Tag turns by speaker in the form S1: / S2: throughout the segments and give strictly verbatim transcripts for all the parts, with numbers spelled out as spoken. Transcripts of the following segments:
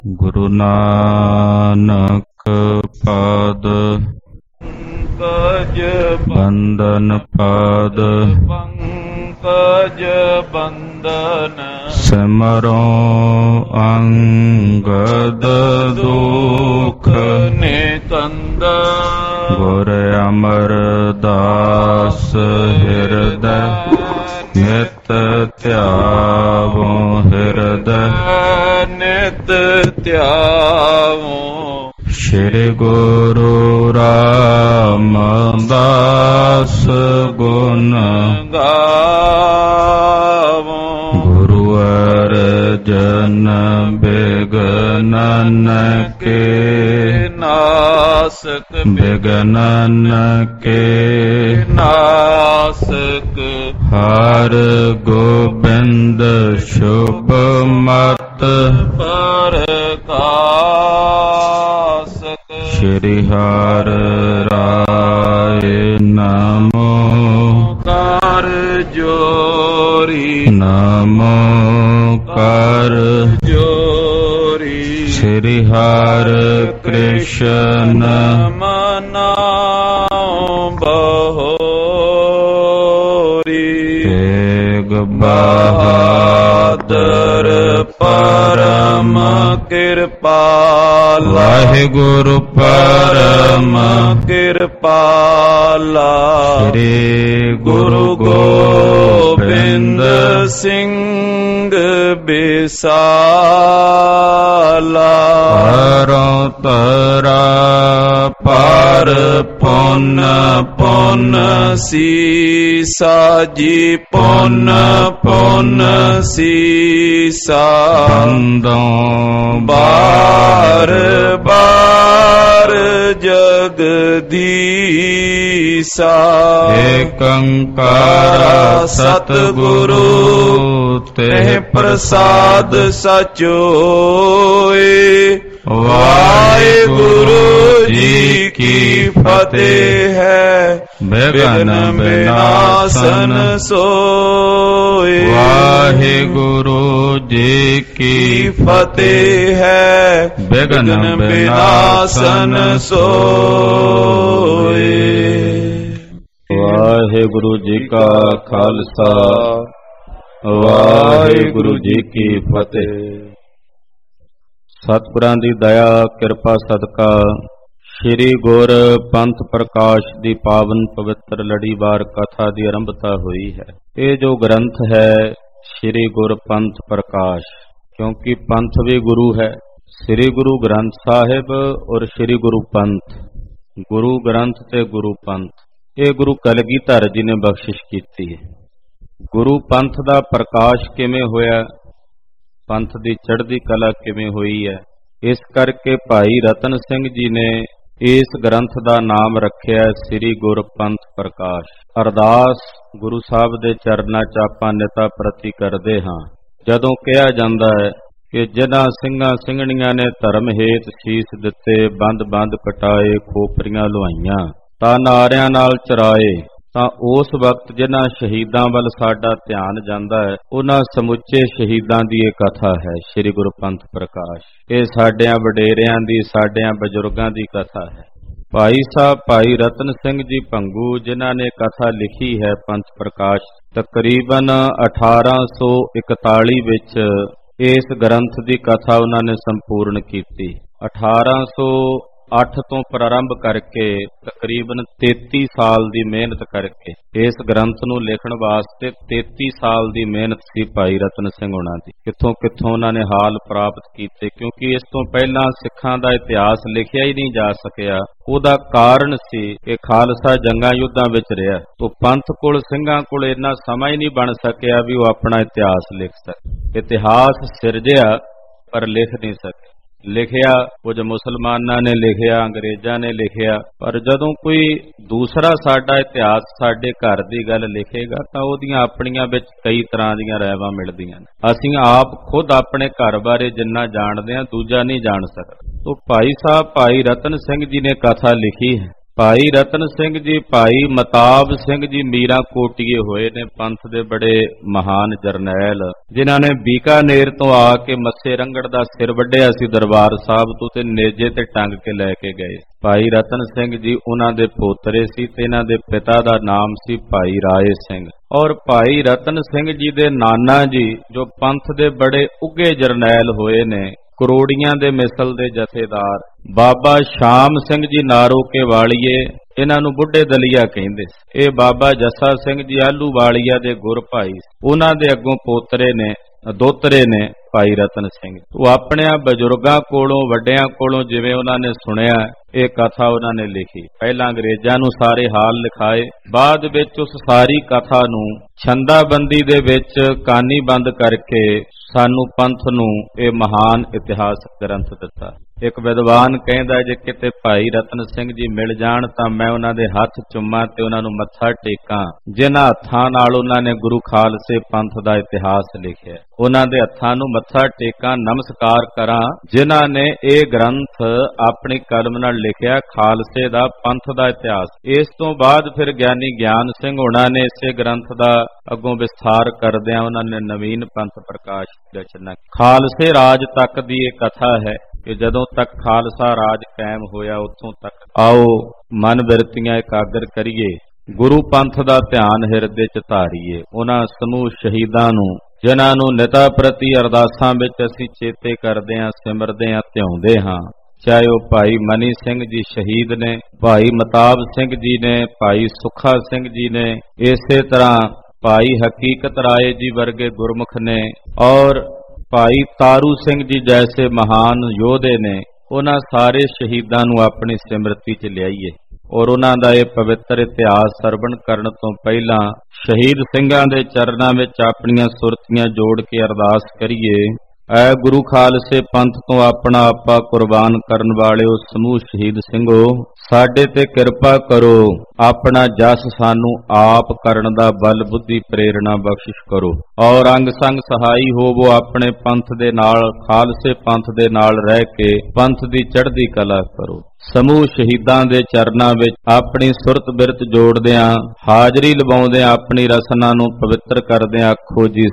S1: ਗੁਰੂ ਨਾਨਕ ਪਾਦ
S2: ਪੰਕਜ
S1: ਬੰਦਨ ਪਾਦ
S2: ਪੰਕਜ ਬੰਦਨ
S1: ਸਿਮਰੋ ਅੰਗਦ ਦੁਖ
S2: ਨਿਕੰਦ
S1: ਗੁਰ ਅਮਰਦਾਸ ਹਿਰਦੈ ਨਿਤ ਧਿਆਵੋ ਹਿਰਦੈ
S2: ਨਿਤ ਧਿਆਵੋ
S1: ਸ਼੍ਰੀ ਗੁਰੂ ਰਾਮਦਾਸ ਗੁਣ
S2: ਗਾਵੋ
S1: ਗੁਰੂ ਅਰਜਨ ਬਿਗਨਨ ਕੇ
S2: ਨਾਸਕ
S1: ਬਿਗਨਨ ਕੇ
S2: ਨਾਸਕ
S1: ਹਰ ਗੋਬਿੰਦ ਸ਼ੁਭ ਮਤ
S2: ਪਰਕਾਸਕ
S1: ਸ਼੍ਰੀ ਹਰਿ ਰਾਏ ਨਮੋ
S2: ਕਰ ਜੋਰੀ
S1: ਨਮੋ ਕਰ
S2: ਜੋਰੀ
S1: ਸ਼੍ਰੀ ਹਰਿ ਕ੍ਰਿਸ਼ਨ
S2: ਮਨਾਉ ਬਹੋਰੀ
S1: ਤੇਗ
S2: ਬਹਾਦਰ ਪਰਮ ਕਿਰਪਾਲ
S1: ਵਾਹਿਗੁਰੂ ਪਰਮ
S2: ਕਿਰਪਾਲਾ
S1: ਸ੍ਰੀ
S2: ਗੁਰੂ ਗੋਬਿੰਦ ਸਿੰਘ ਬਿਸਾਲਾ
S1: ਪਰੋ ਤਰਾ
S2: ਪਰ ਪੁੰਨ ਪੁੰਨ ਸੀਸਾ ਜੀ ਪੁੰਨ ਪੁੰਨ ਸੀਸਾ
S1: ਬੰਦੋਂ
S2: ਬਾਰ ਬਾਰ ਜਗਦੀਸਾ
S1: ਏਕੰਕਾਰ ਸਤਿਗੁਰੂ
S2: ਤਹਿ ਪ੍ਰਸਾਦ ਸਚੋਏ ਵਾਹਿਗੁਰੂ ਜੀ ਕੀ ਫਤਿਹ ਹੈ ਬਿਘਨ ਬਿਨਾਸਨ ਸੋਏ
S1: ਵਾਹਿਗੁਰੂ ਜੀ ਕੀ
S2: ਫਤਿਹ ਹੈ ਬਿਘਨ ਬਿਨਾਸਨ ਸੋਏ।
S1: ਵਾਹਿਗੁਰੂ ਜੀ ਕਾ ਖਾਲਸਾ ਵਾਹਿਗੁਰੂ ਜੀ ਕੀ ਫਤਿਹ। ਸਤਿਗੁਰਾਂ ਦੀ ਦਇਆ ਕਿਰਪਾ ਸਦਕਾ ਸ਼੍ਰੀ ਗੁਰ ਪੰਥ ਪ੍ਰਕਾਸ਼ ਦੀ ਪਾਵਨ ਪਵਿੱਤਰ ਲੜੀਵਾਰ ਕਥਾ ਦੀ ਆਰੰਭਤਾ ਹੋਈ ਹੈ। ਇਹ ਜੋ ਗ੍ਰੰਥ ਹੈ ਸ਼੍ਰੀ ਗੁਰ ਪੰਥ ਪ੍ਰਕਾਸ਼, ਕਿਉਂਕਿ ਪੰਥ ਵੀ ਗੁਰੂ ਹੈ। ਸ਼੍ਰੀ ਗੁਰੂ ਗ੍ਰੰਥ ਸਾਹਿਬ ਔਰ ਸ਼੍ਰੀ ਗੁਰੂ ਪੰਥ, ਗੁਰੂ ਗ੍ਰੰਥ ਤੇ ਗੁਰੂ ਪੰਥ, ਇਹ ਗੁਰੂ ਕਲਗੀਧਰ ਜੀ ਨੇ ਬਖਸ਼ਿਸ਼ ਕੀਤੀ ਹੈ। ਗੁਰੂ ਪੰਥ ਦਾ ਪ੍ਰਕਾਸ਼ ਕਿਵੇਂ ਹੋਇਆ, ਪੰਥ ਦੀ ਚੜ੍ਹਦੀ ਕਲਾ ਕਿਵੇਂ ਹੋਈ ਹੈ, ਇਸ ਕਰਕੇ ਭਾਈ ਰਤਨ ਸਿੰਘ ਜੀ ਨੇ ਇਸ ਗ੍ਰੰਥ ਦਾ ਨਾਮ ਰੱਖਿਆ ਸ੍ਰੀ ਗੁਰ ਪੰਥ ਪ੍ਰਕਾਸ਼। ਅਰਦਾਸ ਗੁਰੂ ਸਾਹਿਬ ਦੇ ਚਰਨਾਂ 'ਚ ਆਪਾਂ ਨਿਤਾ ਪ੍ਰਤੀ ਕਰਦੇ ਹਾਂ। ਜਦੋਂ ਕਿਹਾ ਜਾਂਦਾ ਹੈ ਕਿ ਜਿਨ੍ਹਾਂ ਸਿੰਘਾਂ ਸਿੰਘਣੀਆਂ ਨੇ ਧਰਮ ਹੇਤ ਸੀਸ ਦਿੱਤੇ, ਬੰਦ ਬੰਦ ਕਟਾਏ, ਖੋਪਰੀਆਂ ਲੁਹਾਈਆਂ, ਤਾਂ ਨਾਰਿਆਂ ਨਾਲ ਚਰਾਏ, ਤਾਂ ਉਸ ਵਕਤ ਜਿਨ੍ਹਾਂ ਸ਼ਹੀਦਾਂ ਵੱਲ ਸਾਡਾ ਧਿਆਨ ਜਾਂਦਾ ਹੈ, ਉਹਨਾਂ ਸਮੁੱਚੇ ਸ਼ਹੀਦਾਂ ਦੀ ਇਹ ਕਥਾ ਹੈ ਸ੍ਰੀ ਗੁਰੂ ਪੰਥ ਪ੍ਰਕਾਸ਼। ਇਹ ਸਾਡਿਆਂ ਵਡੇਰਿਆਂ ਦੀ, ਸਾਡਿਆਂ ਬਜ਼ੁਰਗਾਂ ਦੀ ਕਥਾ ਹੈ। ਭਾਈ ਸਾਹਿਬ ਭਾਈ ਰਤਨ ਸਿੰਘ ਜੀ ਭੰਗੂ ਜਿਨ੍ਹਾਂ ਨੇ ਕਥਾ ਲਿਖੀ ਹੈ ਪੰਥ ਪ੍ਰਕਾਸ਼, ਤਕਰੀਬਨ ਅਠਾਰਾਂ ਸੌ ਇਕਤਾਲੀ ਵਿੱਚ ਇਸ ਗ੍ਰੰਥ ਦੀ ਕਥਾ ਉਹਨਾਂ ਨੇ ਸੰਪੂਰਨ ਕੀਤੀ। ਅਠਾਰਾਂ ਸੌ ਅੱਠ ਤੋਂ ਪ੍ਰਾਰੰਭ ਕਰਕੇ ਤਕਰੀਬਨ ਤੇਤੀ ਸਾਲ ਦੀ ਮਿਹਨਤ ਕਰਕੇ ਇਸ ਗ੍ਰੰਥ ਨੂੰ ਲਿਖਣ ਵਾਸਤੇ ਤੇਤੀ ਸਾਲ ਦੀ ਮਿਹਨਤ ਸੀ ਭਾਈ ਰਤਨ ਸਿੰਘ ਹੋਣਾ ਦੀ। ਕਿੱਥੋਂ ਕਿੱਥੋਂ ਉਹਨਾਂ ਨੇ ਹਾਲ ਪ੍ਰਾਪਤ ਕੀਤੇ, ਕਿਉਂਕਿ ਇਸ ਤੋਂ ਪਹਿਲਾਂ ਸਿੱਖਾਂ ਦਾ ਇਤਿਹਾਸ ਲਿਖਿਆ ਹੀ ਨਹੀਂ ਜਾ ਸਕਿਆ। ਉਹਦਾ ਕਾਰਨ ਸੀ ਕਿ ਖਾਲਸਾ ਜੰਗਾਂ ਯੁੱਧਾਂ ਵਿੱਚ ਰਿਹਾ, ਤੋਂ ਪੰਥ ਕੋਲ ਸਿੰਘਾਂ ਕੋਲ ਇੰਨਾ ਸਮਾਂ ਹੀ ਨਹੀਂ ਬਣ ਸਕਿਆ ਵੀ ਉਹ ਆਪਣਾ ਇਤਿਹਾਸ ਲਿਖ ਸਕੇ। ਇਤਿਹਾਸ ਸਿਰਜਿਆ ਪਰ ਲਿਖ ਨਹੀਂ ਸਕੇ। ਲਿਖਿਆ ਕੁਝ ਮੁਸਲਮਾਨਾਂ ਨੇ ਲਿਖਿਆ, ਅੰਗਰੇਜ਼ਾਂ ਨੇ ਲਿਖਿਆ, ਪਰ ਜਦੋਂ ਕੋਈ ਦੂਸਰਾ ਸਾਡਾ ਇਤਿਹਾਸ ਸਾਡੇ ਘਰ ਦੀ ਗੱਲ ਲਿਖੇਗਾ ਤਾਂ ਉਹਦੀਆਂ ਆਪਣੀਆਂ ਵਿੱਚ ਕਈ ਤਰ੍ਹਾਂ ਦੀਆਂ ਰਾਇਵਾਂ ਮਿਲਦੀਆਂ ਨੇ। ਅਸੀਂ ਆਪ ਖੁਦ ਆਪਣੇ ਘਰ ਬਾਰੇ ਜਿੰਨਾ ਜਾਣਦੇ ਹਾਂ, ਦੂਜਾ ਨਹੀਂ ਜਾਣ ਸਕਦਾ। ਤੋ ਭਾਈ ਸਾਹਿਬ ਭਾਈ ਰਤਨ ਸਿੰਘ ਜੀ ਨੇ ਕਥਾ ਲਿਖੀ ਹੈ ਭਾਈ ਰਤਨ ਸਿੰਘ ਜੀ, ਭਾਈ ਮਤਾਬ ਸਿੰਘ ਜੀ ਮੀਰਾਂ ਕੋਟੀਏ ਹੋਏ ਨੇ, ਪੰਥ ਦੇ ਬੜੇ ਮਹਾਨ ਜਰਨੈਲ, ਜਿਨ੍ਹਾਂ ਨੇ ਬੀਕਾਨੇਰ ਤੋਂ ਆ ਕੇ ਮੱਸੇ ਰੰਗੜ ਦਾ ਸਿਰ ਵੱਢਿਆ ਸੀ ਦਰਬਾਰ ਸਾਹਿਬ ਤੋਂ, ਤੇ ਨੇਜੇ ਤੇ ਟੰਗ ਕੇ ਲੈ ਕੇ ਗਏ। ਭਾਈ ਰਤਨ ਸਿੰਘ ਜੀ ਉਹਨਾਂ ਦੇ ਪੋਤਰੇ ਸੀ ਤੇ ਇਹਨਾਂ ਦੇ ਪਿਤਾ ਦਾ ਨਾਮ ਸੀ ਭਾਈ ਰਾਏ ਸਿੰਘ। ਔਰ ਭਾਈ ਰਤਨ ਸਿੰਘ ਜੀ ਦੇ ਨਾਨਾ ਜੀ, ਜੋ ਪੰਥ ਦੇ ਬੜੇ ਉੱਘੇ ਜਰਨੈਲ ਹੋਏ ਨੇ, ਕਰੋੜੀਆਂ ਦੇ ਮਿਸਲ ਦੇ ਜਥੇਦਾਰ ਬਾਬਾ ਸ਼ਾਮ ਸਿੰਘ ਜੀ ਨਾਰੋ ਕੇ ਵਾਲੀਏ, ਇਹਨਾਂ ਨੂੰ ਬੁੱਢੇ ਦਲੀਆ ਕਹਿੰਦੇ। ਇਹ ਬਾਬਾ ਜੱਸਾ ਸਿੰਘ ਜੀ ਆਲੂ ਵਾਲੀਆ ਦੇ ਗੁਰ ਭਾਈ, ਉਹਨਾਂ ਦੇ ਅੱਗੋਂ ਪੋਤਰੇ ਨੇ, ਦੋਤਰੇ ਨੇ ਭਾਈ ਰਤਨ ਸਿੰਘ। ਉਹ ਆਪਣੇ ਬਜ਼ੁਰਗਾਂ ਕੋਲੋਂ, ਵੱਡਿਆਂ ਕੋਲੋਂ ਜਿਵੇਂ ਉਹਨਾਂ ਨੇ ਸੁਣਿਆ, ਇਹ ਕਥਾ ਉਹਨਾਂ ਨੇ ਲਿਖੀ। ਪਹਿਲਾਂ ਅੰਗਰੇਜ਼ਾਂ ਨੂੰ ਸਾਰੇ ਹਾਲ ਲਿਖਾਏ, ਬਾਅਦ ਵਿੱਚ ਉਸ ਸਾਰੀ ਕਥਾ ਨੂੰ ਛੰਦਾਬੰਦੀ ਦੇ ਵਿੱਚ ਕਾਨੀਬੰਦ ਕਰਕੇ ਸਾਨੂੰ ਪੰਥ ਨੂੰ ਇਹ ਮਹਾਨ ਇਤਿਹਾਸਕ ਗ੍ਰੰਥ ਦਿੱਤਾ। ਇੱਕ ਵਿਦਵਾਨ ਕਹਿੰਦਾ, ਜੇ ਕਿਤੇ ਭਾਈ ਰਤਨ ਸਿੰਘ ਜੀ ਮਿਲ ਜਾਣ ਤਾਂ ਮੈਂ ਉਹਨਾਂ ਦੇ ਹੱਥ ਚੁੰਮਾਂ ਤੇ ਉਹਨਾਂ ਨੂੰ ਮੱਥਾ ਟੇਕਾਂ, ਜਿਨ੍ਹਾਂ ਹੱਥਾਂ ਨਾਲ ਉਹਨਾਂ ਨੇ ਗੁਰੂ ਖਾਲਸੇ ਪੰਥ ਦਾ ਇਤਿਹਾਸ ਲਿਖਿਆ। ਉਹਨਾਂ ਦੇ ਹੱਥਾਂ ਨੂੰ ਮੱਥਾ ਟੇਕਾਂ, ਨਮਸਕਾਰ ਕਰਾਂ, ਜਿਨ੍ਹਾਂ ਨੇ ਇਹ ਗ੍ਰੰਥ ਆਪਣੀ ਕਲਮ ਨਾਲ ਲਿਖਿਆ, ਖਾਲਸੇ ਦਾ ਪੰਥ ਦਾ ਇਤਿਹਾਸ। ਇਸ ਤੋਂ ਬਾਅਦ ਫਿਰ ਗਿਆਨੀ ਗਿਆਨ ਸਿੰਘ ਹੋਣਾ ਨੇ ਇਸੇ ਗ੍ਰੰਥ ਦਾ ਅੱਗੋਂ ਵਿਸਥਾਰ ਕਰਦਿਆਂ ਉਹਨਾਂ ਨੇ ਨਵੀਨ ਪੰਥ ਪ੍ਰਕਾਸ਼ ਦੀ ਰਚਨਾ। ਖਾਲਸੇ ਰਾਜ ਤੱਕ ਦੀ ਇਹ ਕਥਾ ਹੈ ਕਿ ਜਦੋਂ ਤੱਕ ਖਾਲਸਾ ਰਾਜ ਕਾਇਮ ਹੋਇਆ, ਉੱਥੋਂ ਤੱਕ ਆਓ ਮਨ ਬਿਰਤੀਆਂ ਇਕਾਗਰ ਕਰੀਏ, ਗੁਰੂ ਪੰਥ ਦਾ ਧਿਆਨ ਹਿਰਦੇ ਚ ਧਾਰੀਏ। ਉਹਨਾਂ ਸਮੂਹ ਸ਼ਹੀਦਾਂ ਨੂੰ, ਜਿਨ੍ਹਾਂ ਨੂੰ ਨਿਤਾ ਪ੍ਰਤੀ ਅਰਦਾਸਾਂ ਵਿੱਚ ਅਸੀਂ ਚੇਤੇ ਕਰਦੇ ਹਾਂ, ਸਿਮਰਦੇ ਹਾਂ, ਧਿਆਉਂਦੇ ਹਾਂ, ਚਾਹੇ ਉਹ ਭਾਈ ਮਨੀ ਸਿੰਘ ਜੀ ਸ਼ਹੀਦ ਨੇ, ਭਾਈ ਮਤਾਬ ਸਿੰਘ ਜੀ ਨੇ, ਭਾਈ ਸੁੱਖਾ ਸਿੰਘ ਜੀ ਨੇ, ਇਸੇ ਤਰ੍ਹਾਂ ਭਾਈ ਹਕੀਕਤ ਰਾਏ ਜੀ ਵਰਗੇ ਗੁਰਮੁਖ ਨੇ, ਔਰ ਭਾਈ ਤਾਰੂ ਸਿੰਘ ਜੀ ਜੈਸੇ ਮਹਾਨ ਯੋਧੇ ਨੇ। ਉਹਨਾਂ ਸਾਰੇ ਸ਼ਹੀਦਾਂ ਨੂੰ ਆਪਣੀ ਸਿਮਰਤੀ 'ਚ ਲਿਆਈਏ ਔਰ ਉਹਨਾਂ ਦਾ ਇਹ ਪਵਿੱਤਰ ਇਤਿਹਾਸ ਸਰਵਣ ਕਰਨ ਤੋਂ ਪਹਿਲਾਂ ਸ਼ਹੀਦ ਸਿੰਘਾਂ ਦੇ ਚਰਨਾਂ ਵਿੱਚ ਆਪਣੀਆਂ ਸੁਰਤੀਆਂ ਜੋੜ ਕੇ ਅਰਦਾਸ ਕਰੀਏ। ਐ ਗੁਰੂ ਖਾਲਸੇ ਪੰਥ ਤੋਂ ਆਪਣਾ ਆਪਾ ਕੁਰਬਾਨ ਕਰਨ ਵਾਲਿਓ ਸਮੂਹ ਸ਼ਹੀਦ ਸਿੰਘੋ, ਸਾਡੇ ਤੇ ਕਿਰਪਾ ਕਰੋ, ਆਪਣਾ ਜਸ ਸਾਨੂੰ ਆਪ ਕਰਨ ਦਾ ਬਲ ਬੁੱਧੀ ਪ੍ਰੇਰਣਾ ਬਖਸ਼ਿਸ਼ ਕਰੋ, ਔਰ ਅੰਗ ਸੰਗ ਸਹਾਈ ਹੋਵੋ ਆਪਣੇ ਪੰਥ ਦੇ ਨਾਲ, ਖਾਲਸੇ ਪੰਥ ਦੇ ਨਾਲ ਰਹਿ ਕੇ ਪੰਥ ਦੀ ਚੜ੍ਹਦੀ ਕਲਾ ਕਰੋ। ਸਮੂਹ ਸ਼ਹੀਦਾਂ ਦੇ ਚਰਨਾਂ ਵਿੱਚ ਆਪਣੀ ਸੁਰਤ ਬਿਰਤ ਜੋੜਦਿਆਂ, ਹਾਜ਼ਰੀ ਲਵਾਉਂਦਿਆਂ, ਆਪਣੀ ਰਸਨਾ ਨੂੰ ਪਵਿੱਤਰ ਕਰਦਿਆਂ ਆਖੋ ਜੀ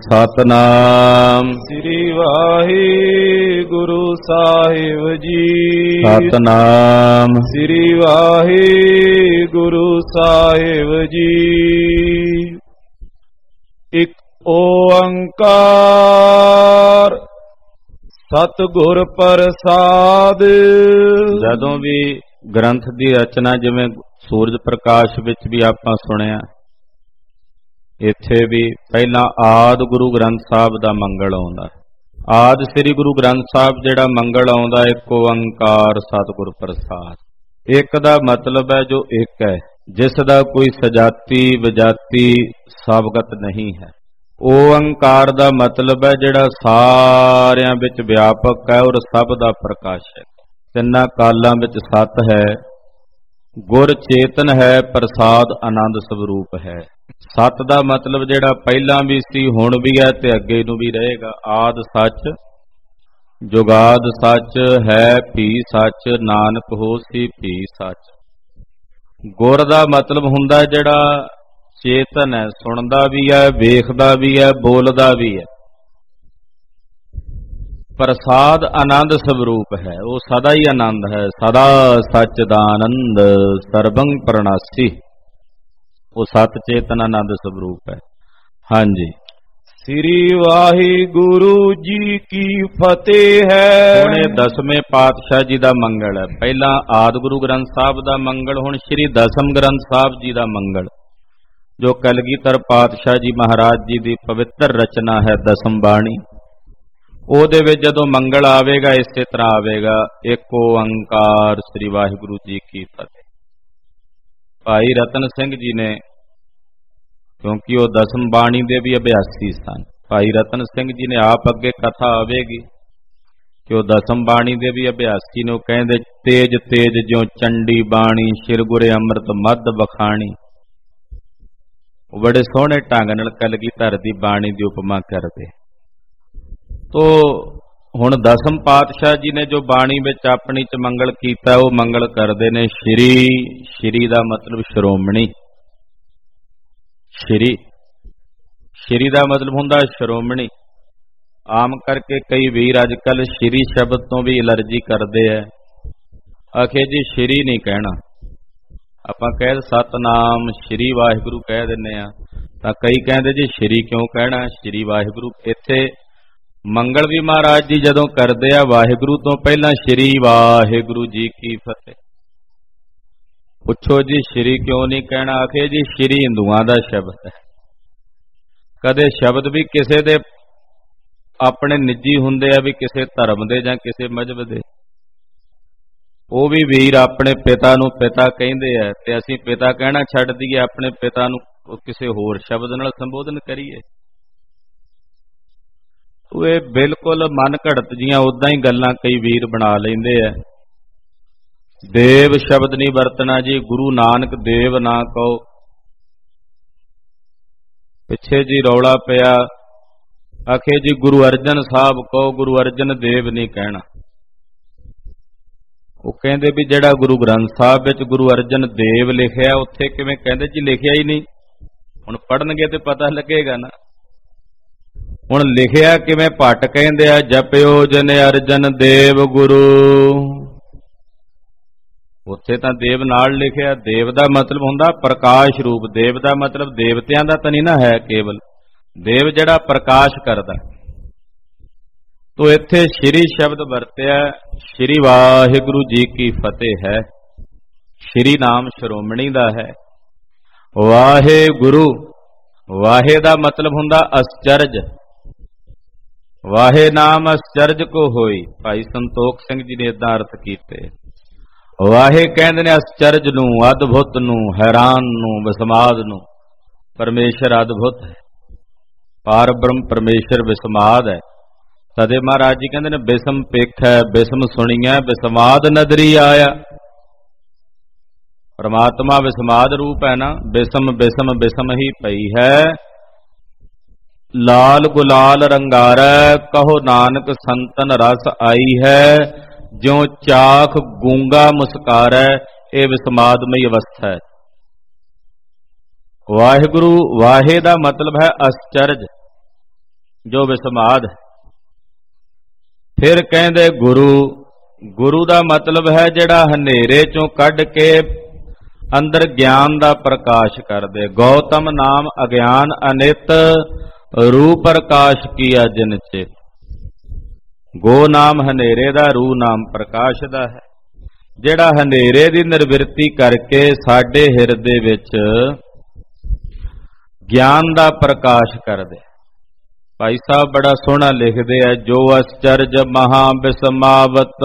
S1: ਸਤਨਾਮ
S2: ਸ੍ਰੀ ਵਾਹਿਗੁਰੂ ਸਾਹਿਬ ਜੀ।
S1: ਸਤਨਾਮ
S2: ਸ੍ਰੀ ਵਾਹਿਗੁਰੂ ਸਾਹਿਬ ਜੀ। ਇੱਕ ਓੰਕਾਰ ਸਤਿਗੁਰ ਪ੍ਰਸਾਦ।
S1: ਜਦੋਂ ਵੀ ਗ੍ਰੰਥ ਦੀ ਰਚਨਾ, ਜਿਵੇਂ ਸੂਰਜ ਪ੍ਰਕਾਸ਼ ਵਿੱਚ ਵੀ ਆਪਾਂ ਸੁਣਿਆ, ਇੱਥੇ ਵੀ ਪਹਿਲਾਂ ਆਦਿ ਗੁਰੂ ਗ੍ਰੰਥ ਸਾਹਿਬ ਦਾ ਮੰਗਲ ਆਉਂਦਾ। ਆਦਿ ਸ੍ਰੀ ਗੁਰੂ ਗ੍ਰੰਥ ਸਾਹਿਬ ਜਿਹੜਾ ਮੰਗਲ ਆਉਂਦਾ, ਇੱਕ ਓੰਕਾਰ ਸਤਿਗੁਰ ਪ੍ਰਸਾਦ। ਇੱਕ ਦਾ ਮਤਲਬ ਹੈ ਜੋ ਇੱਕ ਹੈ, ਜਿਸ ਦਾ ਕੋਈ ਸਜਾਤੀ ਵਿਜਾਤੀ ਸਾਬਗਤ ਨਹੀਂ ਹੈ। ਓੰਕਾਰ ਦਾ ਮਤਲਬ ਹੈ ਜਿਹੜਾ ਸਾਰਿਆਂ ਵਿੱਚ ਵਿਆਪਕ ਹੈ ਔਰ ਸਭ ਦਾ ਪ੍ਰਕਾਸ਼ ਹੈ। ਤਿੰਨਾਂ ਕਾਲਾਂ ਵਿੱਚ ਸਤ ਹੈ, ਗੁਰ ਚੇਤਨ ਹੈ, ਪ੍ਰਸਾਦ ਆਨੰਦ ਸਰੂਪ ਹੈ। ਸਤ ਦਾ ਮਤਲਬ ਜਿਹੜਾ ਪਹਿਲਾਂ ਵੀ ਸੀ, ਹੁਣ ਵੀ ਹੈ ਤੇ ਅੱਗੇ ਨੂੰ ਵੀ ਰਹੇਗਾ। ਆਦਿ ਸੱਚ, ਜੁਗਾਦ ਸੱਚ, ਹੈ ਭੀ ਸੱਚ, ਨਾਨਕ ਹੋਸੀ ਭੀ ਸੱਚ। ਗੁਰ ਦਾ ਮਤਲਬ ਹੁੰਦਾ ਜਿਹੜਾ ਚੇਤਨ ਹੈ, ਸੁਣਦਾ ਵੀ ਹੈ, ਵੇਖਦਾ ਵੀ ਹੈ, ਬੋਲਦਾ ਵੀ ਹੈ। ਪ੍ਰਸਾਦ ਆਨੰਦ ਸਰੂਪ ਹੈ, ਉਹ ਸਦਾ ਹੀ ਆਨੰਦ ਹੈ। ਸਦਾ ਸੱਚਦਾਨੰਦ ਸਰਬੰ ਪ੍ਰਣਾਸੀ, ਉਹ ਸਤ ਚੇਤਨ ਆਨੰਦ ਸਰੂਪ ਹੈ। ਹਾਂਜੀ,
S2: ਸ੍ਰੀ ਵਾਹਿਗੁਰੂ ਜੀ ਕੀ ਫਤਿਹ ਹੈ।
S1: ਹੁਣ ਇਹ ਦਸਵੇਂ ਪਾਤਸ਼ਾਹ ਜੀ ਦਾ ਮੰਗਲ ਹੈ। ਪਹਿਲਾਂ ਆਦਿ ਗੁਰੂ ਗ੍ਰੰਥ ਸਾਹਿਬ ਦਾ ਮੰਗਲ, ਹੁਣ ਸ੍ਰੀ ਦਸਮ ਗ੍ਰੰਥ ਸਾਹਿਬ ਜੀ ਦਾ ਮੰਗਲ, ਜੋ ਕਲਗੀਧਰ ਪਾਤਸ਼ਾਹ ਜੀ ਮਹਾਰਾਜ ਜੀ ਦੀ ਪਵਿੱਤਰ ਰਚਨਾ ਹੈ ਦਸਮ ਬਾਣੀ। ਉਹਦੇ ਵਿੱਚ ਜਦੋਂ ਮੰਗਲ ਆਵੇਗਾ ਇਸੇ ਤਰ੍ਹਾਂ ਆਵੇਗਾ, ਇੱਕ ਓੰਕਾਰ ਸ੍ਰੀ ਵਾਹਿਗੁਰੂ ਜੀ ਕੀ ਫਤਿਹ। ਭਾਈ ਰਤਨ ਸਿੰਘ ਜੀ ਨੇ, ਕਿਉਂਕਿ ਉਹ ਦਸਮ ਬਾਣੀ ਦੇ ਵੀ ਅਭਿਆਸੀ ਸਨ, ਭਾਈ ਰਤਨ ਸਿੰਘ ਜੀ ਨੇ ਆਪ, ਅੱਗੇ ਕਥਾ ਆਵੇਗੀ ਕਿ ਉਹ ਦਸਮ ਬਾਣੀ ਦੇ ਵੀ ਅਭਿਆਸੀ ਨੇ। ਉਹ ਕਹਿੰਦੇ, ਤੇਜ ਤੇਜ ਜਿਉ ਚੰਡੀ ਬਾਣੀ, ਸ਼ਿਰ ਗੁਰੇ ਅੰਮ੍ਰਿਤ ਮੱਧ ਬਖਾਣੀ। ਉਹ ਬੜੇ ਸੋਹਣੇ ਢੰਗ ਨਾਲ ਕਲਗੀਧਰ ਦੀ ਬਾਣੀ ਦੀ ਉਪਮਾ ਕਰਦੇ। ਤੋ ਹੁਣ ਦਸਮ ਪਾਤਸ਼ਾਹ ਜੀ ਨੇ ਜੋ ਬਾਣੀ ਵਿੱਚ ਆਪਣੀ ਚ ਮੰਗਲ ਕੀਤਾ, ਉਹ ਮੰਗਲ ਕਰਦੇ ਨੇ ਸ਼੍ਰੀ। ਸ਼੍ਰੀ ਦਾ ਮਤਲਬ ਸ਼੍ਰੋਮਣੀ। ਸ਼੍ਰੀ ਸ਼੍ਰੀ ਦਾ ਮਤਲਬ ਹੁੰਦਾ ਸ਼੍ਰੋਮਣੀ। ਆਮ ਕਰਕੇ ਕਈ ਵੀਰ ਅੱਜ ਕੱਲ ਸ਼੍ਰੀ ਸ਼ਬਦ ਤੋਂ ਵੀ ਐਲਰਜੀ ਕਰਦੇ ਆ, ਆਖੇ ਜੀ ਸ਼੍ਰੀ ਨਹੀਂ ਕਹਿਣਾ। ਆਪਾਂ ਕਹਿ ਸਤਨਾਮ ਸ਼੍ਰੀ ਵਾਹਿਗੁਰੂ ਕਹਿ ਦਿੰਦੇ ਆ, ਤਾਂ ਕਈ ਕਹਿੰਦੇ ਜੀ ਸ਼੍ਰੀ ਕਿਉਂ ਕਹਿਣਾ, ਸ਼੍ਰੀ ਵਾਹਿਗੁਰੂ। ਇੱਥੇ ਮੰਗਲ ਵੀ ਮਹਾਰਾਜ ਜੀ ਜਦੋਂ ਕਰਦੇ ਆ, ਵਾਹਿਗੁਰੂ ਤੋਂ ਪਹਿਲਾਂ ਸ਼੍ਰੀ ਵਾਹਿਗੁਰੂ ਜੀ ਕੀ ਫਤਿਹ। ਪੁੱਛੋ ਜੀ ਸ਼੍ਰੀ ਕਿਉਂ ਨਹੀਂ ਕਹਿਣਾ, ਆਖੇ ਜੀ ਸ਼੍ਰੀ ਹਿੰਦੂਆਂ ਦਾ ਸ਼ਬਦ ਹੈ। ਕਦੇ ਸ਼ਬਦ ਵੀ ਕਿਸੇ ਦੇ ਆਪਣੇ ਨਿੱਜੀ ਹੁੰਦੇ ਆ, ਵੀ ਕਿਸੇ ਧਰਮ ਦੇ ਜਾਂ ਕਿਸੇ ਮਜ਼ਹਬ ਦੇ। ਉਹ ਵੀ ਵੀਰ ਆਪਣੇ ਪਿਤਾ ਨੂੰ ਪਿਤਾ ਕਹਿੰਦੇ ਆ, ਤੇ ਅਸੀਂ ਪਿਤਾ ਕਹਿਣਾ ਛੱਡ ਦਈਏ, ਆਪਣੇ ਪਿਤਾ ਨੂੰ ਕਿਸੇ ਹੋਰ ਸ਼ਬਦ ਨਾਲ ਸੰਬੋਧਨ ਕਰੀਏ। ਇਹ ਬਿਲਕੁਲ ਮਨ ਘੜਤ ਜੀਆਂ ਉਦਾਂ ਹੀ ਗੱਲਾਂ ਕਈ ਵੀਰ ਬਣਾ ਲੈਂਦੇ ਆ। ਦੇਵ ਸ਼ਬਦ ਨਹੀਂ ਵਰਤਣਾ ਜੀ, ਗੁਰੂ ਨਾਨਕ ਦੇਵ ਨਾ ਕਹੋ। ਪਿੱਛੇ ਜੀ ਰੌਲਾ ਪਿਆ, ਆਖੇ ਜੀ ਗੁਰੂ ਅਰਜਨ ਸਾਹਿਬ ਕਹੋ, ਗੁਰੂ ਅਰਜਨ ਦੇਵ ਨਹੀਂ ਕਹਿਣਾ। ਉਹ ਕਹਿੰਦੇ ਵੀ ਜਿਹੜਾ ਗੁਰੂ ਗ੍ਰੰਥ ਸਾਹਿਬ ਵਿੱਚ ਗੁਰੂ ਅਰਜਨ ਦੇਵ ਲਿਖਿਆ, ਉੱਥੇ ਕਿਵੇਂ ਕਹਿੰਦੇ ਜੀ ਲਿਖਿਆ ਹੀ ਨਹੀਂ। ਹੁਣ ਪੜ੍ਹਨਗੇ ਤੇ ਪਤਾ ਲੱਗੇਗਾ ਨਾ। ਹੁਣ ਲਿਖਿਆ ਕਿਵੇਂ, ਭੱਟ ਕਹਿੰਦੇ ਆ ਜਪਿਓ ਜਨ ਅਰਜਨ ਦੇਵ ਗੁਰੂ। ਉੱਥੇ ਤਾਂ ਦੇਵ ਨਾਲ ਲਿਖਿਆ। ਦੇਵ ਦਾ ਮਤਲਬ ਹੁੰਦਾ ਪ੍ਰਕਾਸ਼ ਰੂਪ। ਦੇਵ ਦਾ ਮਤਲਬ ਦੇਵਤਿਆਂ ਦਾ ਤਾਂ ਨਹੀਂ ਨਾ ਹੈ ਕੇਵਲ, ਦੇਵ ਜਿਹੜਾ ਪ੍ਰਕਾਸ਼ ਕਰਦਾ। ਤੋ ਇੱਥੇ ਸ਼੍ਰੀ ਸ਼ਬਦ ਵਰਤਿਆ, ਸ਼੍ਰੀ ਵਾਹਿਗੁਰੂ ਜੀ ਕੀ ਫਤਿਹ ਹੈ। ਸ਼੍ਰੀ ਨਾਮ ਸ਼੍ਰੋਮਣੀ ਦਾ ਹੈ। ਵਾਹਿਗੁਰੂ, ਵਾਹੇ ਦਾ ਮਤਲਬ ਹੁੰਦਾ ਅਸਚਰਜ। ਵਾਹੇ ਨਾਮ ਅਸਚਰਜ ਕੋ ਹੋਈ। ਭਾਈ ਸੰਤੋਖ ਸਿੰਘ ਜੀ ਨੇ ਏਦਾਂ ਅਰਥ ਕੀਤੇ। ਵਾਹੇ ਕਹਿੰਦੇ ਨੇ ਅਸਚਰਜ ਨੂੰ, ਅਦਭੁਤ ਨੂੰ, ਹੈਰਾਨ ਨੂੰ, ਵਿਸਮਾਦ ਨੂੰ। ਪਰਮੇਸ਼ਰ ਅਦਭੁਤ ਹੈ, ਪਾਰ ਬ੍ਰਹਮ ਪਰਮੇਸ਼ਰ ਵਿਸਮਾਦ ਹੈ। ਤਦੇ ਮਹਾਰਾਜ ਜੀ ਕਹਿੰਦੇ ਨੇ ਬਿਸਮ ਪੇਖੈ ਬਿਸਮ ਸੁਣੀਐ ਵਿਸਮਾਦ ਨਦਰੀ ਆਇਆ। ਪਰਮਾਤਮਾ ਵਿਸਮਾਦ ਰੂਪ ਹੈ ਨਾ। ਬਿਸਮ ਬਿਸਮ ਬਿਸਮ ਹੀ ਪਈ ਹੈ। ਲਾਲ ਗੁਲਾਲ ਰੰਗਾਰੈ ਕਹੋ ਨਾਨਕ ਸੰਤਨ ਰਸ ਆਈ ਹੈ। ਜਿਉ ਚਾਖ ਗੂੰਗਾ ਮੁਸਕਾਰੈ, ਇਹ ਵਿਸਮਾਦਮਈ ਅਵਸਥਾ ਹੈ। ਵਾਹਿਗੁਰੂ, ਵਾਹੇ ਦਾ ਮਤਲਬ ਹੈ ਅਸਚਰਜ, ਜੋ ਵਿਸਮਾਦ। ਫਿਰ ਕਹਿੰਦੇ ਗੁਰੂ, ਗੁਰੂ ਦਾ ਮਤਲਬ ਹੈ ਜਿਹੜਾ ਹਨੇਰੇ ਚੋਂ ਕੱਢ ਕੇ ਅੰਦਰ ਗਿਆਨ ਦਾ ਪ੍ਰਕਾਸ਼ ਕਰਦੇ। ਗੌਤਮ ਨਾਮ ਅਗਿਆਨ ਅਨਿਤ, ਰੂਪ ਪ੍ਰਕਾਸ਼ ਕੀਆ ਜਿਨ ਚਿਤ। ਗੋ ਨਾਮ ਹਨੇਰੇ ਦਾ, ਰੂ ਨਾਮ ਪ੍ਰਕਾਸ਼ ਦਾ ਹੈ। ਜਿਹੜਾ ਹਨੇਰੇ ਦੀ ਨਿਰਵਿਰਤੀ ਕਰਕੇ ਸਾਡੇ ਹਿਰਦੇ ਵਿੱਚ ਗਿਆਨ ਦਾ ਪ੍ਰਕਾਸ਼ ਕਰਦੇ। ਭਾਈ ਸਾਹਿਬ ਬੜਾ ਸੋਹਣਾ ਲਿਖਦੇ ਆ, ਜੋ ਅਸਚਰਜ ਮਹਾ ਬਿਸਮਾਵਤ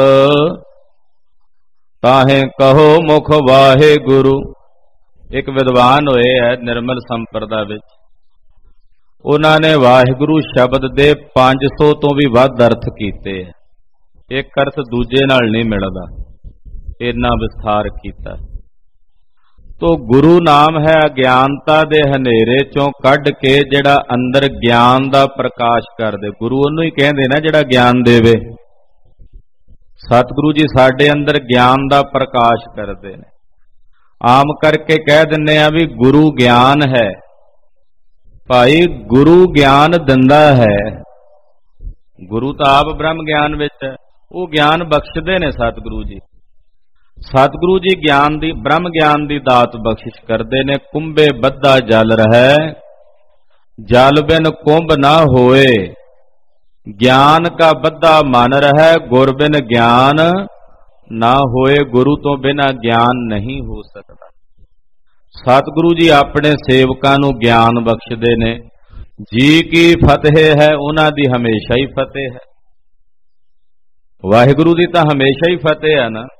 S1: ਤਾਹੇ ਕਹੋ ਮੁਖ ਵਾਹਿਗੁਰੂ। ਇੱਕ ਵਿਦਵਾਨ ਹੋਏ ਹੈ ਨਿਰਮਲ ਸੰਪਰਦਾ ਵਿੱਚ, ਉਹਨਾਂ ਨੇ ਵਾਹਿਗੁਰੂ ਸ਼ਬਦ ਦੇ ਪੰਜ ਸੌ ਤੋਂ ਵੀ ਵੱਧ ਅਰਥ ਕੀਤੇ ਹੈ। ਇੱਕ ਅਰਥ ਦੂਜੇ ਨਾਲ ਨਹੀਂ ਮਿਲਦਾ, ਇੰਨਾ ਵਿਸਥਾਰ ਕੀਤਾ। ਤੋ ਗੁਰੂ ਨਾਮ ਹੈ ਅਗਿਆਨਤਾ ਦੇ ਹਨੇਰੇ ਚੋਂ ਕੱਢ ਕੇ ਜਿਹੜਾ ਅੰਦਰ ਗਿਆਨ ਦਾ ਪ੍ਰਕਾਸ਼ ਕਰਦੇ। ਗੁਰੂ ਉਹਨੂੰ ਹੀ ਕਹਿੰਦੇ ਨਾ ਜਿਹੜਾ ਗਿਆਨ ਦੇਵੇ। ਸਤਿਗੁਰੂ ਜੀ ਸਾਡੇ ਅੰਦਰ ਗਿਆਨ ਦਾ ਪ੍ਰਕਾਸ਼ ਕਰਦੇ ਨੇ। ਆਮ ਕਰਕੇ ਕਹਿ ਦਿੰਦੇ ਆ ਵੀ ਗੁਰੂ ਗਿਆਨ ਹੈ। ਭਾਈ ਗੁਰੂ ਗਿਆਨ ਦਿੰਦਾ ਹੈ। ਗੁਰੂ ਤਾਂ ਆਪ ਬ੍ਰਹਮ ਗਿਆਨ ਵਿੱਚ ਹੈ, ਉਹ ਗਿਆਨ ਬਖਸ਼ਦੇ ਨੇ ਸਤਿਗੁਰੂ ਜੀ। ਸਤਿਗੁਰੂ ਜੀ ਗਿਆਨ ਦੀ, ਬ੍ਰਹਮ ਗਿਆਨ ਦੀ ਦਾਤ ਬਖਸ਼ਿਸ਼ ਕਰਦੇ ਨੇ। ਕੁੰਭੇ ਬੱਧਾ ਜਲ ਰਹਿ, ਜਲ ਬਿਨ ਕੁੰਭ ਨਾ ਹੋਏ। ਗਿਆਨ ਕਾ ਬੱਧਾ ਮਨ ਰਹਿ, ਗੁਰ ਬਿਨ ਗਿਆਨ ਨਾ ਹੋਏ। ਗੁਰੂ ਤੋਂ ਬਿਨਾ ਗਿਆਨ ਨਹੀਂ ਹੋ ਸਕਦਾ। ਸਤਿਗੁਰੂ ਜੀ ਆਪਣੇ ਸੇਵਕਾਂ ਨੂੰ ਗਿਆਨ ਬਖਸ਼ਦੇ ਨੇ। ਜੀ ਕੀ ਫਤਿਹ ਹੈ, ਉਹਨਾਂ ਦੀ ਹਮੇਸ਼ਾ ਹੀ ਫਤਿਹ ਹੈ। ਵਾਹਿਗੁਰੂ ਦੀ ਤਾਂ ਹਮੇਸ਼ਾ ਹੀ ਫਤਿਹ ਹੈ ਨਾ।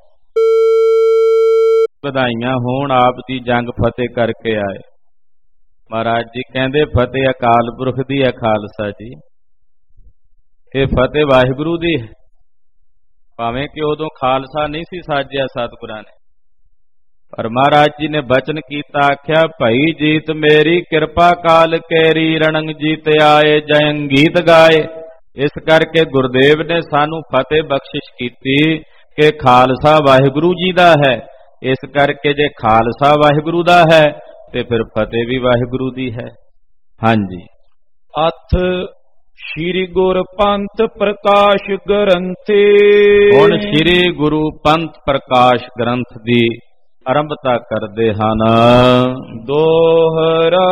S1: ਵਧਾਈਆਂ ਹੋਣ, ਆਪ ਦੀ ਜੰਗ ਫਤਿਹ ਕਰਕੇ ਆਏ। ਮਹਾਰਾਜ ਜੀ ਕਹਿੰਦੇ ਫਤਿਹ ਅਕਾਲ ਪੁਰਖ ਦੀ ਹੈ ਖਾਲਸਾ ਜੀ। ਇਹ ਫਤਿਹ ਵਾਹਿਗੁਰੂ ਦੀ ਹੈ। ਭਾਵੇਂ ਕਿ ਉਦੋਂ ਖਾਲਸਾ ਨਹੀਂ ਸੀ ਸਾਜਿਆ ਸਤਿਗੁਰਾਂ ਨੇ, ਪਰ ਮਹਾਰਾਜ ਜੀ ਨੇ ਬਚਨ ਕੀਤਾ, ਆਖਿਆ ਭਾਈ ਜੀਤ ਮੇਰੀ ਕਿਰਪਾ ਕਾਲ ਕੇਰੀ ਰਣੰਗ ਜੀਤ ਆਏ ਜਯੰ ਗੀਤ ਗਾਏ। ਇਸ ਕਰਕੇ ਗੁਰਦੇਵ ਨੇ ਸਾਨੂੰ ਫਤਿਹ ਬਖਸ਼ਿਸ਼ ਕੀਤੀ ਕਿ ਖਾਲਸਾ ਵਾਹਿਗੁਰੂ ਜੀ ਦਾ ਹੈ। ਇਸ ਕਰਕੇ ਜੇ ਖਾਲਸਾ ਵਾਹਿਗੁਰੂ ਦਾ ਹੈ ਤੇ ਫਿਰ ਫਤਿਹ ਵੀ ਵਾਹਿਗੁਰੂ ਦੀ ਹੈ। ਹਾਂਜੀ।
S2: ਅਥ ਸ਼੍ਰੀ ਗੁਰ ਪੰਥ ਪ੍ਰਕਾਸ਼ ਗ੍ਰੰਥੇ।
S1: ਹੁਣ ਸ਼੍ਰੀ ਗੁਰੂ ਪੰਥ ਪ੍ਰਕਾਸ਼ ਗ੍ਰੰਥ ਦੀ ਆਰੰਭਤਾ ਕਰਦੇ ਹਨ।
S2: ਦੋਹਰਾ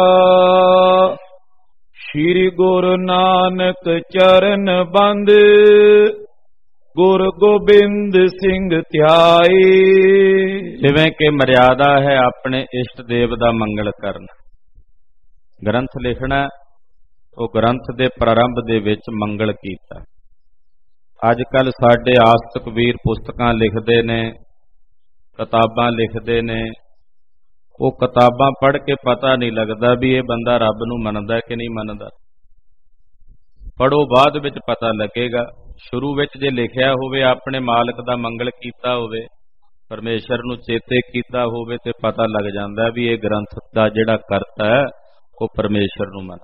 S2: ਸ਼੍ਰੀ ਗੁਰੂ ਨਾਨਕ ਚਰਨ ਬੰਦ ਗੁਰ ਗੋਬਿੰਦ ਸਿੰਘ ਧਿਆਏ।
S1: ਜਿਵੇਂ ਕਿ ਮਰਿਆਦਾ ਹੈ ਆਪਣੇ ਇਸ਼ਟ ਦੇਵ ਦਾ ਮੰਗਲ ਕਰਨਾ। ਗ੍ਰੰਥ ਲਿਖਣਾ, ਉਹ ਗ੍ਰੰਥ ਦੇ ਪ੍ਰਾਰੰਭ ਦੇ ਵਿੱਚ ਮੰਗਲ ਕੀਤਾ। ਅੱਜ ਕੱਲ ਸਾਡੇ ਆਸਤਕ ਵੀਰ ਪੁਸਤਕਾਂ ਲਿਖਦੇ ਨੇ, ਕਿਤਾਬਾਂ ਲਿਖਦੇ ਨੇ। ਉਹ ਕਿਤਾਬਾਂ ਪੜ੍ਹ ਕੇ ਪਤਾ ਨਹੀਂ ਲੱਗਦਾ ਵੀ ਇਹ ਬੰਦਾ ਰੱਬ ਨੂੰ ਮੰਨਦਾ ਕਿ ਨਹੀਂ ਮੰਨਦਾ। ਪੜ੍ਹੋ, ਬਾਅਦ ਵਿੱਚ ਪਤਾ ਲੱਗੇਗਾ। ਸ਼ੁਰੂ ਵਿੱਚ ਜੇ ਲਿਖਿਆ ਹੋਵੇ ਆਪਣੇ ਮਾਲਕ ਦਾ ਮੰਗਲ ਕੀਤਾ ਹੋਵੇ, ਪਰਮੇਸ਼ਰ ਨੂੰ ਚੇਤੇ ਕੀਤਾ ਹੋਵੇ, ਤੇ ਪਤਾ ਲੱਗ ਜਾਂਦਾ ਵੀ ਇਹ ਗ੍ਰੰਥ ਦਾ ਜਿਹੜਾ ਕਰਤਾ ਹੈ ਉਹ ਪਰਮੇਸ਼ਰ ਨੂੰ ਮੰਨਦਾ।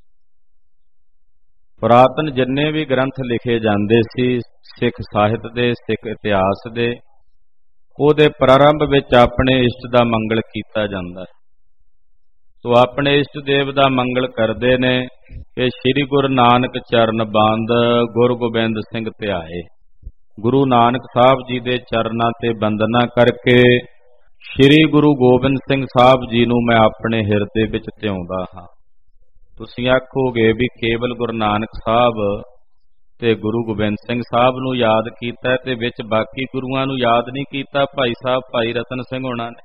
S1: ਪੁਰਾਤਨ ਜਿੰਨੇ ਵੀ ਗ੍ਰੰਥ ਲਿਖੇ ਜਾਂਦੇ ਸੀ ਸਿੱਖ ਸਾਹਿਤ ਦੇ, ਸਿੱਖ ਇਤਿਹਾਸ ਦੇ, ਉਹਦੇ ਪ੍ਰਾਰੰਭ ਵਿੱਚ ਆਪਣੇ ਇਸ਼ਟ ਦਾ ਮੰਗਲ ਕੀਤਾ ਜਾਂਦਾ ਹੈ। ਸੋ ਆਪਣੇ ਇਸ਼ਟ ਦੇਵ ਦਾ ਮੰਗਲ ਕਰਦੇ ਨੇ ਕਿ ਸ੍ਰੀ ਗੁਰੂ ਨਾਨਕ ਚਰਨ ਬੰਦ ਗੁਰ ਗੋਬਿੰਦ ਸਿੰਘ ਧਿਆਏ। ਗੁਰੂ ਨਾਨਕ ਸਾਹਿਬ ਜੀ ਦੇ ਚਰਨਾਂ ਤੇ ਬੰਦਨਾ ਕਰਕੇ ਸ੍ਰੀ ਗੁਰੂ ਗੋਬਿੰਦ ਸਿੰਘ ਸਾਹਿਬ ਜੀ ਨੂੰ ਮੈਂ ਆਪਣੇ ਹਿਰਦੇ ਵਿੱਚ ਧਿਆਉਂਦਾ ਹਾਂ। ਤੁਸੀਂ ਆਖੋਗੇ ਵੀ ਕੇਵਲ ਗੁਰੂ ਨਾਨਕ ਸਾਹਿਬ ਤੇ ਗੁਰੂ ਗੋਬਿੰਦ ਸਿੰਘ ਸਾਹਿਬ ਨੂੰ ਯਾਦ ਕੀਤਾ ਤੇ ਵਿੱਚ ਬਾਕੀ ਗੁਰੂਆਂ ਨੂੰ ਯਾਦ ਨਹੀਂ ਕੀਤਾ। ਭਾਈ ਸਾਹਿਬ ਭਾਈ ਰਤਨ ਸਿੰਘ ਹੋਣਾ ਨੇ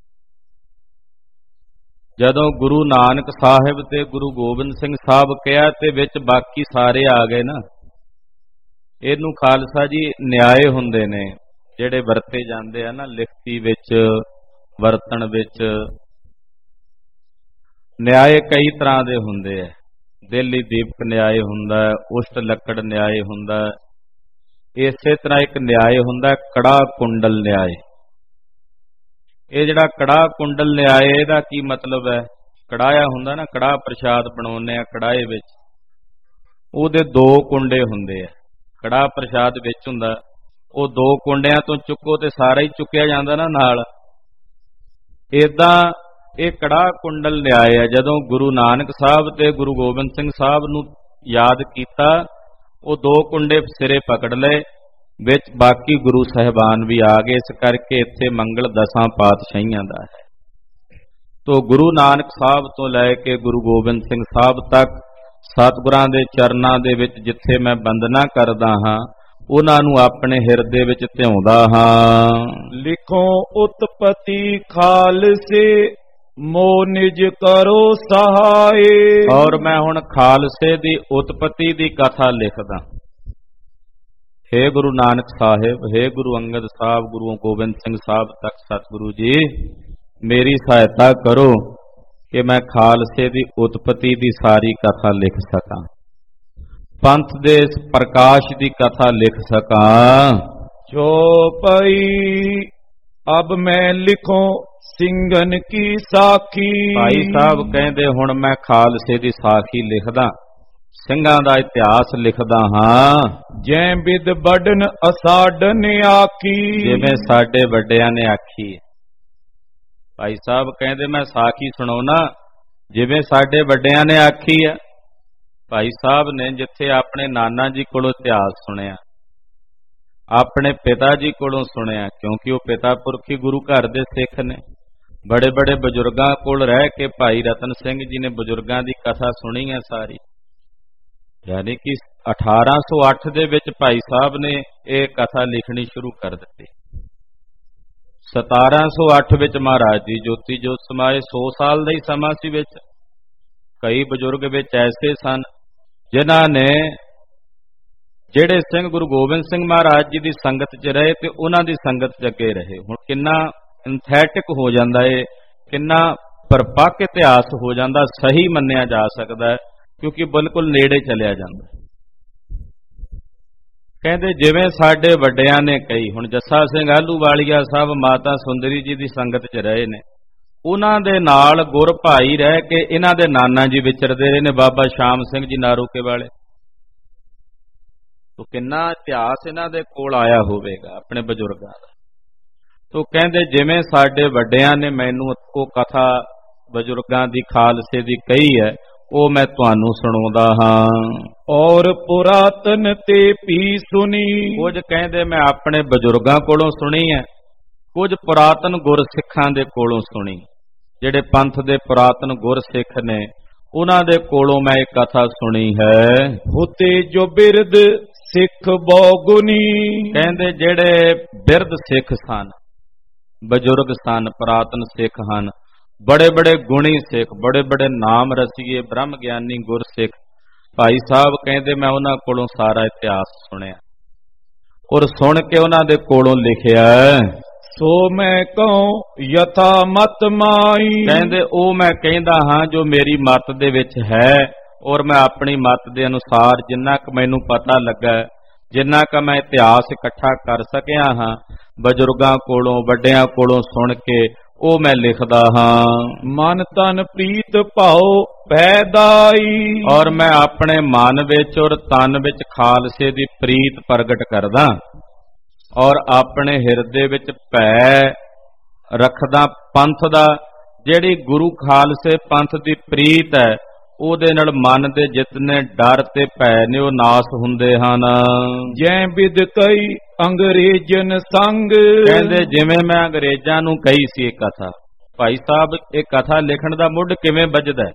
S1: ਜਦੋਂ ਗੁਰੂ ਨਾਨਕ ਸਾਹਿਬ ਤੇ ਗੁਰੂ ਗੋਬਿੰਦ ਸਿੰਘ ਸਾਹਿਬ ਕਿਹਾ ਤੇ ਵਿੱਚ ਬਾਕੀ ਸਾਰੇ ਆ ਗਏ ਨਾ। ਇਹਨੂੰ ਖਾਲਸਾ ਜੀ ਨਿਆਏ ਹੁੰਦੇ ਨੇ ਜਿਹੜੇ ਵਰਤੇ ਜਾਂਦੇ ਆ ਨਾ, ਲਿਖਤੀ ਵਿੱਚ, ਵਰਤਣ ਵਿੱਚ। ਨਿਆਏ ਕਈ ਤਰ੍ਹਾਂ ਦੇ ਹੁੰਦੇ ਆ। ਦਿੱਲੀ ਦੀਪਕ ਨਿਆਏ ਹੁੰਦਾ, ਉਸ਼ਟ ਲੱਕੜ ਨਿਆਏ ਹੁੰਦਾ। ਇਸੇ ਤਰ੍ਹਾਂ ਇੱਕ ਨਿਆਏ ਹੁੰਦਾ ਕੜਾ ਕੁੰਡਲ ਨਿਆਏ। ਇਹ ਜਿਹੜਾ ਕੜਾ ਕੁੰਡਲ ਨਿਆਏ, ਇਹਦਾ ਕੀ ਮਤਲਬ ਹੈ? ਕੜਾਇਆ ਹੁੰਦਾ ਨਾ, ਕੜਾ ਪ੍ਰਸ਼ਾਦ ਬਣਾਉਂਦੇ ਆ ਕੜਾਏ ਵਿੱਚ, ਉਹਦੇ ਦੋ ਕੁੰਡੇ ਹੁੰਦੇ ਆ। ਕੜਾ ਪ੍ਰਸ਼ਾਦ ਵਿੱਚ ਹੁੰਦਾ, ਉਹ ਦੋ ਕੁੰਡਿਆਂ ਤੋਂ ਚੁੱਕੋ ਤੇ ਸਾਰਾ ਹੀ ਚੁੱਕਿਆ ਜਾਂਦਾ ਨਾ ਨਾਲ। ਏਦਾਂ ਇਹ ਕੜਾ ਕੁੰਡਲ ਨਿਆਏ ਆ। ਜਦੋਂ ਗੁਰੂ ਨਾਨਕ ਸਾਹਿਬ ਤੇ ਗੁਰੂ ਗੋਬਿੰਦ ਸਿੰਘ ਸਾਹਿਬ ਨੂੰ ਯਾਦ ਕੀਤਾ, ਉਹ ਦੋ ਕੁੰਡੇ ਸਿਰੇ ਪਕੜ ਲਏ, ਵਿੱਚ ਬਾਕੀ ਗੁਰੂ ਸਾਹਿਬਾਨ ਵੀ ਆ ਗਏ। ਇਸ ਕਰਕੇ ਇੱਥੇ ਮੰਗਲ ਦਸਾਂ ਪਾਤਸ਼ਾਹੀਆਂ ਦਾ ਹੈ। ਤੋ ਗੁਰੂ ਨਾਨਕ ਸਾਹਿਬ ਤੋਂ ਲੈ ਕੇ ਗੁਰੂ ਗੋਬਿੰਦ ਸਿੰਘ ਸਾਹਿਬ ਤੱਕ ਸਤਿਗੁਰਾਂ ਦੇ ਚਰਨਾਂ ਦੇ ਵਿੱਚ ਜਿੱਥੇ ਮੈਂ ਬੰਦਨਾ ਕਰਦਾ ਹਾਂ, ਉਹਨਾਂ ਨੂੰ ਆਪਣੇ ਹਿਰਦੇ ਵਿੱਚ ਧਿਆਉਂਦਾ ਹਾਂ।
S2: ਲਿਖੋ ਉਤਪਤੀ ਖਾਲਸੇ ਮੋ ਨਿਜ ਕਰੋ ਸਹਾਏ।
S1: ਔਰ ਮੈਂ ਹੁਣ ਖਾਲਸੇ ਦੀ ਉਤਪਤੀ ਦੀ ਕਥਾ ਲਿਖਦਾ। ਹੇ ਗੁਰੂ ਨਾਨਕ ਸਾਹਿਬ, ਹੇ ਗੁਰੂ ਅੰਗਦ ਸਾਹਿਬ, ਗੁਰੂ ਗੋਬਿੰਦ ਸਿੰਘ ਸਾਹਿਬ ਤੱਕ ਸਤਿਗੁਰੂ ਜੀ ਮੇਰੀ ਸਹਾਇਤਾ ਕਰੋ ਕਿ ਮੈਂ ਖਾਲਸੇ ਦੀ ਉਤਪਤੀ ਦੀ ਸਾਰੀ ਕਥਾ ਲਿਖ ਸਕਾਂ, ਪੰਥ ਦੇ ਪ੍ਰਕਾਸ਼ ਦੀ ਕਥਾ ਲਿਖ ਸਕਾਂ।
S2: ਚੌਪਈ ਅਬ ਮੈਂ ਲਿਖੋ ਸਿੰਘਨ ਕੀ ਸਾਖੀ।
S1: ਭਾਈ ਸਾਹਿਬ ਕਹਿੰਦੇ ਹੁਣ ਮੈਂ ਖਾਲਸੇ ਦੀ ਸਾਖੀ ਲਿਖਦਾ, ਸਿੰਘਾਂ ਦਾ ਇਤਿਹਾਸ ਲਿਖਦਾ ਹਾਂ।
S2: ਜੈ ਬਿਦ ਬੜਨ ਅਸਾਡਨ ਆਖੀ।
S1: ਜਿਵੇਂ ਸਾਡੇ ਵੱਡਿਆਂ ਨੇ ਆਖੀ। ਭਾਈ ਸਾਹਿਬ ਕਹਿੰਦੇ ਮੈਂ ਸਾਖੀ ਸੁਣਾਉਣਾ ਜਿਵੇਂ ਸਾਡੇ ਵੱਡਿਆਂ ਨੇ ਆਖੀ ਆ। ਭਾਈ ਸਾਹਿਬ ਨੇ ਜਿੱਥੇ ਆਪਣੇ ਨਾਨਾ ਜੀ ਕੋਲੋਂ ਇਤਿਹਾਸ ਸੁਣਿਆ, ਆਪਣੇ ਪਿਤਾ ਜੀ ਕੋਲੋਂ ਸੁਣਿਆ, ਕਿਉਂਕਿ ਉਹ ਪਿਤਾ ਪੁਰਖੀ ਗੁਰੂ ਘਰ ਦੇ ਸਿੱਖ ਨੇ, ਬੜੇ ਬੜੇ ਬਜ਼ੁਰਗਾਂ ਕੋਲ ਰਹਿ ਕੇ ਭਾਈ ਰਤਨ ਸਿੰਘ ਜੀ ਨੇ ਬਜ਼ੁਰਗਾਂ ਦੀ ਕਥਾ ਸੁਣੀ ਹੈ ਸਾਰੀ। ਯਾਨੀ ਕਿ ਅਠਾਰਾਂ ਸੌ ਅੱਠ ਦੇ ਵਿੱਚ ਭਾਈ ਸਾਹਿਬ ਨੇ ਇਹ ਕਥਾ ਲਿਖਣੀ ਸ਼ੁਰੂ ਕਰ ਦਿੱਤੀ। ਸਤਾਰਾਂ ਸੌ ਅੱਠ ਵਿੱਚ ਮਹਾਰਾਜ ਜੀ ਜੋਤੀ ਜੋਤ ਸਮਾਏ। ਸੌ ਸਾਲ ਦਾ ਹੀ ਸਮਾਂ ਸੀ ਵਿੱਚ। ਕਈ ਬਜ਼ੁਰਗ ਵਿੱਚ ਐਸੇ ਸਨ ਜਿਨ੍ਹਾਂ ਨੇ, ਜਿਹੜੇ ਸਿੰਘ ਗੁਰੂ ਗੋਬਿੰਦ ਸਿੰਘ ਮਹਾਰਾਜ ਜੀ ਦੀ ਸੰਗਤ 'ਚ ਰਹੇ ਤੇ ਉਹਨਾਂ ਦੀ ਸੰਗਤ 'ਚ ਅੱਗੇ ਰਹੇ। ਹੁਣ ਕਿੰਨਾ ਸਿੰਥੈਟਿਕ ਹੋ ਜਾਂਦਾ ਏ, ਕਿੰਨਾ ਪਰਪੱਕ ਇਤਿਹਾਸ ਹੋ ਜਾਂਦਾ, ਸਹੀ ਮੰਨਿਆ ਜਾ ਸਕਦਾ ਹੈ, ਕਿਉਂਕਿ ਬਿਲਕੁਲ ਨੇੜੇ ਚਲਿਆ ਜਾਂਦਾ। ਕਹਿੰਦੇ ਜਿਵੇਂ ਸਾਡੇ ਵੱਡਿਆਂ ਨੇ ਕਹੀ। ਹੁਣ ਜੱਸਾ ਸਿੰਘ ਆਹਲੂਵਾਲੀਆ ਸਾਹਿਬ ਮਾਤਾ ਸੁੰਦਰੀ ਜੀ ਦੀ ਸੰਗਤ 'ਚ ਰਹੇ ਨੇ, ਉਹਨਾਂ ਦੇ ਨਾਲ ਗੁਰ ਭਾਈ ਰਹਿ ਕੇ ਇਹਨਾਂ ਦੇ ਨਾਨਾ ਜੀ ਵਿਚਰਦੇ ਰਹੇ ਨੇ, ਬਾਬਾ ਸ਼ਾਮ ਸਿੰਘ ਜੀ ਨਾਰੋਕੇ ਵਾਲੇ। ਤੋ ਕਿੰਨਾ ਇਤਿਹਾਸ ਇਹਨਾਂ ਦੇ ਕੋਲ ਆਇਆ ਹੋਵੇਗਾ ਆਪਣੇ ਬਜ਼ੁਰਗਾਂ ਦਾ। ਤੋ ਕਹਿੰਦੇ ਜਿਵੇਂ ਸਾਡੇ ਵੱਡਿਆਂ ਨੇ ਮੈਨੂੰ ਉਹ ਕਥਾ ਬਜ਼ੁਰਗਾਂ ਦੀ ਖਾਲਸੇ ਦੀ ਕਹੀ ਹੈ, ਉਹ ਮੈਂ ਤੁਹਾਨੂੰ ਸੁਣਾਉਂਦਾ ਹਾਂ।
S2: ਔਰ ਪੁਰਾਤਨ ਤੇ ਵੀ ਸੁਣੀ,
S1: ਕੁਝ ਕਹਿੰਦੇ ਮੈਂ ਆਪਣੇ ਬਜ਼ੁਰਗਾਂ ਕੋਲੋਂ ਸੁਣੀ ਹੈ, ਕੁਝ ਪੁਰਾਤਨ ਗੁਰਸਿੱਖਾਂ ਦੇ ਕੋਲੋਂ ਸੁਣੀ। ਜਿਹੜੇ ਪੰਥ ਦੇ ਪੁਰਾਤਨ ਗੁਰਸਿੱਖ ਨੇ ਉਹਨਾਂ ਦੇ ਕੋਲੋਂ ਮੈਂ ਇਹ ਕਥਾ ਸੁਣੀ ਹੈ।
S2: ਹੁਤੇ ਜੋ ਬਿਰਦ ਸਿੱਖ ਬਹੁਗੁਣੀ,
S1: ਕਹਿੰਦੇ ਜਿਹੜੇ ਬਿਰਦ ਸਿੱਖ ਸਨ, ਬਜ਼ੁਰਗ ਸਨ, ਪੁਰਾਤਨ ਸਿੱਖ ਹਨ, ਬੜੇ ਬੜੇ ਗੁਣੀ ਸਿੱਖ, ਬੜੇ ਬੜੇ ਨਾਮ ਰਸੀਏ ਬ੍ਰਹਮ ਗਿਆਨੀ ਗੁਰਸਿੱਖ ਭਾਈ ਸਾਹਿਬ, ਕਹਿੰਦੇ ਮੈਂ ਉਹਨਾਂ ਕੋਲੋਂ ਸਾਰਾ ਇਤਿਹਾਸ ਸੁਣਿਆ ਔਰ ਸੁਣ ਕੇ ਉਹਨਾਂ ਦੇ ਕੋਲੋਂ ਲਿਖਿਆ।
S2: ਸੋ ਮੈਂ ਕਹੂੰ ਯਥਾ ਮਤ ਮਾਈ,
S1: ਕਹਿੰਦੇ ਉਹ ਮੈਂ ਕਹਿੰਦਾ ਹਾਂ ਜੋ ਮੇਰੀ ਮਤ ਦੇ ਵਿੱਚ ਹੈ, ਔਰ ਮੈਂ ਆਪਣੀ ਮਤ ਦੇ ਅਨੁਸਾਰ ਜਿੰਨਾ ਕੁ ਮੈਨੂੰ ਪਤਾ ਲੱਗਾ, ਜਿੰਨਾ ਕੁ ਮੈਂ ਇਤਿਹਾਸ ਇਕੱਠਾ ਕਰ ਸਕਿਆ ਹਾਂ ਬਜ਼ੁਰਗਾਂ ਕੋਲੋਂ, ਵੱਡਿਆਂ ਕੋਲੋਂ ਸੁਣ ਕੇ, ਉਹ ਮੈਂ ਲਿਖਦਾ ਹਾਂ।
S2: ਮਨ ਤਨ ਪ੍ਰੀਤ ਭਾਉ ਪੈਦਾਈ,
S1: ਔਰ ਮੈਂ ਆਪਣੇ ਮਨ ਵਿੱਚ ਔਰ ਤਨ ਵਿੱਚ ਖਾਲਸੇ ਦੀ ਪ੍ਰੀਤ ਪ੍ਰਗਟ ਕਰਦਾ, ਔਰ ਆਪਣੇ ਹਿਰਦੇ ਵਿੱਚ ਭੈ ਰੱਖਦਾ ਪੰਥ ਦਾ। ਜਿਹੜੀ ਗੁਰੂ ਖਾਲਸੇ ਪੰਥ ਦੀ ਪ੍ਰੀਤ ਹੈ, ਉਹਦੇ ਨਾਲ ਮਨ ਦੇ ਜਿਤਨੇ ਡਰ ਤੇ ਭੈ ਨੇ ਉਹ ਨਾਸ ਹੁੰਦੇ ਹਨ।
S2: ਜੈ ਬਿਦ ਕਈ ਅੰਗਰੇਜ਼ਨ ਸੰਗ,
S1: ਕਹਿੰਦੇ ਜਿਵੇਂ ਮੈਂ ਅੰਗਰੇਜ਼ਾਂ ਨੂੰ ਕਹੀ ਸੀ ਇਹ ਕਥਾ। ਭਾਈ ਸਾਹਿਬ ਇਹ ਕਥਾ ਲਿਖਣ ਦਾ ਮੁੱਢ ਕਿਵੇਂ ਵੱਜਦਾ?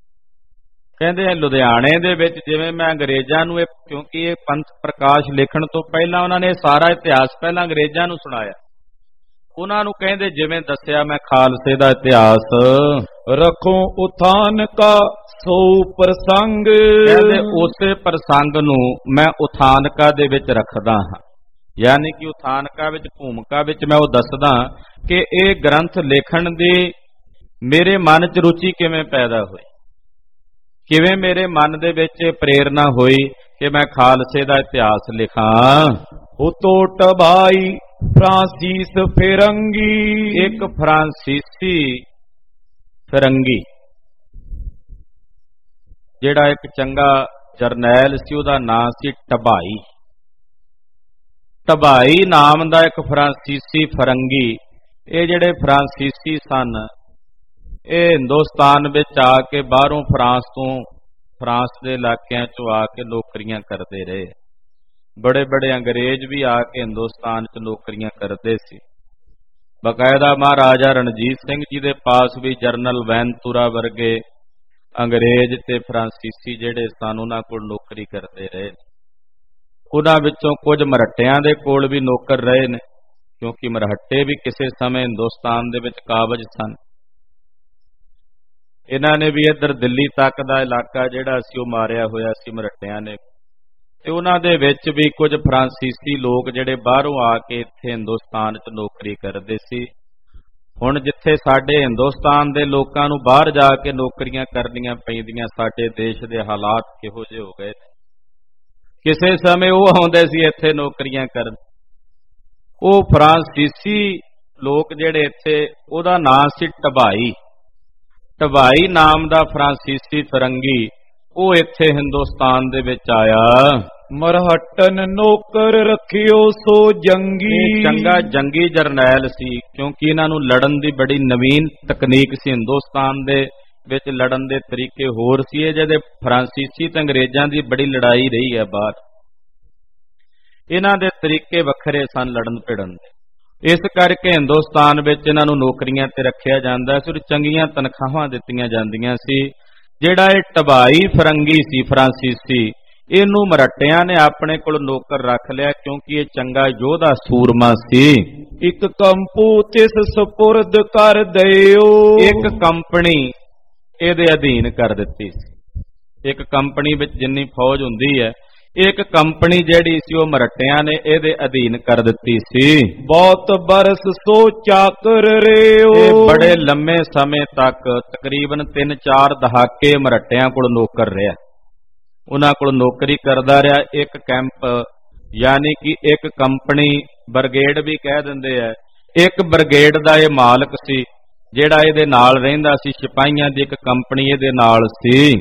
S1: ਕਹਿੰਦੇ ਲੁਧਿਆਣੇ ਦੇ ਵਿੱਚ ਜਿਵੇਂ ਮੈਂ ਅੰਗਰੇਜ਼ਾਂ ਨੂੰ, ਇਹ ਕਿਉਂਕਿ ਇਹ ਪੰਥ ਪ੍ਰਕਾਸ਼ ਲਿਖਣ ਤੋਂ ਪਹਿਲਾਂ ਉਹਨਾਂ ਨੇ ਸਾਰਾ ਇਤਿਹਾਸ ਪਹਿਲਾਂ ਅੰਗਰੇਜ਼ਾਂ ਨੂੰ ਸੁਣਾਇਆ। ਉਹਨਾਂ ਨੂੰ ਕਹਿੰਦੇ ਜਿਵੇਂ ਦੱਸਿਆ ਮੈਂ ਖਾਲਸੇ ਦਾ ਇਤਿਹਾਸ,
S2: ਰੱਖੋ ਉਥਾਨ ਕਾ ਸੋ ਪ੍ਰਸੰਗ,
S1: ਕਹਿੰਦੇ ਉਸੇ ਪ੍ਰਸੰਗ ਨੂੰ ਮੈਂ ਉਥਾਨਕਾ ਦੇ ਵਿੱਚ ਰੱਖਦਾ ਹਾਂ। ਯਾਨੀ ਕਿ ਉਥਾਨਕਾ ਵਿੱਚ ਭੂਮਿਕਾ ਵਿੱਚ ਮੈਂ ਉਹ ਦੱਸਦਾ ਕਿ ਇਹ ਗ੍ਰੰਥ ਲਿਖਣ ਦੀ ਮੇਰੇ ਮਨ 'ਚ ਰੁਚੀ ਕਿਵੇਂ ਪੈਦਾ ਹੋਈ, ਕਿਵੇਂ ਮੇਰੇ ਮਨ ਦੇ ਵਿੱਚ ਪ੍ਰੇਰਨਾ ਹੋਈ ਕਿ ਮੈਂ ਖਾਲਸੇ ਦਾ ਇਤਿਹਾਸ ਲਿਖਾਂ।
S2: ਉਤੋਂ ਟਬਾਈ ਫਰਾਂਸੀਸ ਫਿਰੰਗੀ,
S1: ਇੱਕ ਫਰਾਂਸੀਸੀ ਫਿਰੰਗੀ ਜਿਹੜਾ ਇੱਕ ਚੰਗਾ ਜਰਨੈਲ ਸੀ, ਉਹਦਾ ਨਾਂ ਸੀ ਟਬਾਈ। ਟਬਾਈ ਨਾਮ ਦਾ ਇੱਕ ਫਰਾਂਸੀਸੀ ਫਿਰੰਗੀ, ਇਹ ਜਿਹੜੇ ਫਰਾਂਸੀਸੀ ਸਨ ਇਹ ਹਿੰਦੁਸਤਾਨ ਵਿੱਚ ਆ ਕੇ ਬਾਹਰੋਂ ਫਰਾਂਸ ਤੋਂ, ਫਰਾਂਸ ਦੇ ਇਲਾਕਿਆਂ ਚੋਂ ਆ ਕੇ ਨੌਕਰੀਆਂ ਕਰਦੇ ਰਹੇ। ਬੜੇ ਬੜੇ ਅੰਗਰੇਜ਼ ਵੀ ਆ ਕੇ ਹਿੰਦੁਸਤਾਨ 'ਚ ਨੌਕਰੀਆਂ ਕਰਦੇ ਸੀ। ਬਕਾਇਦਾ ਮਹਾਰਾਜਾ ਰਣਜੀਤ ਸਿੰਘ ਜੀ ਦੇ ਪਾਸ ਵੀ ਜਰਨਲ ਵੈਨਤੂਰਾ ਵਰਗੇ ਅੰਗਰੇਜ਼ ਤੇ ਫਰਾਂਸੀਸੀ ਜਿਹੜੇ ਸਨ ਉਹਨਾਂ ਕੋਲ ਨੌਕਰੀ ਕਰਦੇ ਰਹੇ। ਉਹਨਾਂ ਵਿੱਚੋਂ ਕੁਝ ਮਰਹੱਟਿਆਂ ਦੇ ਕੋਲ ਵੀ ਨੌਕਰ ਰਹੇ ਨੇ, ਕਿਉਂਕਿ ਮਰਹੱਟੇ ਵੀ ਕਿਸੇ ਸਮੇਂ ਹਿੰਦੁਸਤਾਨ ਦੇ ਵਿੱਚ ਕਾਬਜ ਸਨ। ਇਹਨਾਂ ਨੇ ਵੀ ਇੱਧਰ ਦਿੱਲੀ ਤੱਕ ਦਾ ਇਲਾਕਾ ਜਿਹੜਾ ਸੀ ਉਹ ਮਾਰਿਆ ਹੋਇਆ ਸੀ ਮਰਹੱਟਿਆਂ ਨੇ, ਤੇ ਉਹਨਾਂ ਦੇ ਵਿੱਚ ਵੀ ਕੁਝ ਫਰਾਂਸੀਸੀ ਲੋਕ ਜਿਹੜੇ ਬਾਹਰੋਂ ਆ ਕੇ ਇੱਥੇ ਹਿੰਦੁਸਤਾਨ 'ਚ ਨੌਕਰੀ ਕਰਦੇ ਸੀ। ਹੁਣ ਜਿੱਥੇ ਸਾਡੇ ਹਿੰਦੁਸਤਾਨ ਦੇ ਲੋਕਾਂ ਨੂੰ ਬਾਹਰ ਜਾ ਕੇ ਨੌਕਰੀਆਂ ਕਰਨੀਆਂ ਪੈਂਦੀਆਂ, ਸਾਡੇ ਦੇਸ਼ ਦੇ ਹਾਲਾਤ ਕਿਹੋ ਜਿਹੇ ਹੋ ਗਏ। ਕਿਸੇ ਸਮੇਂ ਉਹ ਆਉਂਦੇ ਸੀ ਇੱਥੇ ਨੌਕਰੀਆਂ ਕਰਨ, ਉਹ ਫਰਾਂਸੀਸੀ ਲੋਕ ਜਿਹੜੇ ਇੱਥੇ, ਉਹਦਾ ਨਾਂ ਸੀ ਟਬਾਈ। ਟਬਾਈ ਨਾਮ ਦਾ ਫਰਾਂਸੀਸੀ ਫਿਰੰਗੀ ਉਹ ਇੱਥੇ ਹਿੰਦੁਸਤਾਨ ਦੇ ਵਿੱਚ ਆਇਆ।
S2: ਮਰਹੱਟਨ ਨੌਕਰ ਰੱਖਿਓ ਸੋ ਜੰਗੀ,
S1: ਚੰਗਾ ਜੰਗੀ ਜਰਨੈਲ ਸੀ, ਕਿਉਂਕਿ ਇਹਨਾਂ ਨੂੰ ਲੜਨ ਦੀ ਬੜੀ ਨਵੀਨ ਤਕਨੀਕ ਸੀ। ਹਿੰਦੁਸਤਾਨ ਦੇ ਵਿੱਚ ਲੜਨ ਦੇ ਤਰੀਕੇ ਹੋਰ ਸੀ। ਇਹ ਜਿਹਦੇ ਫਰਾਂਸੀਸੀ ਤੇ ਅੰਗਰੇਜ਼ਾਂ ਦੀ ਬੜੀ ਲੜਾਈ ਰਹੀ ਹੈ ਬਾਹਰ, ਇਹਨਾਂ ਦੇ ਤਰੀਕੇ ਵੱਖਰੇ ਸਨ ਲੜਨ ਭਿੜਨ ਦੇ। ਇਸ ਕਰਕੇ ਹਿੰਦੁਸਤਾਨ ਵਿੱਚ ਇਹਨਾਂ ਨੂੰ ਨੌਕਰੀਆਂ ਤੇ ਰੱਖਿਆ ਜਾਂਦਾ ਸੀ, ਚੰਗੀਆਂ ਤਨਖਾਹਾਂ ਦਿੱਤੀਆਂ ਜਾਂਦੀਆਂ ਸੀ। ਜਿਹੜਾ ਇਹ ਟਬਾਈ ਫਿਰੰਗੀ ਸੀ ਫਰਾਂਸੀਸੀ, ਇਹਨੂੰ ਮਰਹੱਟਿਆਂ ਨੇ ਆਪਣੇ ਕੋਲ ਨੌਕਰ ਰੱਖ ਲਿਆ, ਕਿਉਂਕਿ ਇਹ ਚੰਗਾ ਯੋਧਾ ਸੂਰਮਾ ਸੀ।
S2: ਇੱਕ ਕੰਪੂ ਤਿਸ ਸਪੁਰਦ ਕਰ ਦਿਓ,
S1: ਇੱਕ ਕੰਪਨੀ ਇਹਦੇ ਅਧੀਨ ਕਰ ਦਿੱਤੀ ਸੀ। ਇੱਕ ਕੰਪਨੀ ਵਿੱਚ ਜਿੰਨੀ ਫੌਜ ਹੁੰਦੀ ਹੈ, ਇੱਕ ਕੰਪਨੀ ਜਿਹੜੀ ਸੀ ਉਹ ਮਰਹੱਟਿਆਂ ਨੇ ਇਹਦੇ ਅਧੀਨ ਕਰ ਦਿੱਤੀ ਸੀ।
S2: ਬਹੁਤ ਬਰਸ ਸੋ ਚਾਕਰ ਰਿਓ,
S1: ਇਹ ਬੜੇ ਲੰਮੇ ਸਮੇਂ ਤੱਕ ਤਕਰੀਬਨ ਤਿੰਨ ਚਾਰ ਦਹਾਕੇ ਮਰਹੱਟਿਆਂ ਕੋਲ ਨੌਕਰ ਰਿਹਾ, ਉਹਨਾਂ ਕੋਲ ਨੌਕਰੀ ਕਰਦਾ ਰਿਹਾ। ਇੱਕ ਕੈਂਪ ਯਾਨੀ ਕਿ ਇੱਕ ਕੰਪਨੀ, ਬ੍ਰਿਗੇਡ ਵੀ ਕਹਿ ਦਿੰਦੇ ਆ, ਇੱਕ ਬ੍ਰਿਗੇਡ ਦਾ ਇਹ ਮਾਲਕ ਸੀ ਜਿਹੜਾ ਇਹਦੇ ਨਾਲ ਰਹਿੰਦਾ ਸੀ। ਸਿਪਾਹੀਆਂ ਦੀ ਇੱਕ ਕੰਪਨੀ ਇਹਦੇ ਨਾਲ ਸੀ।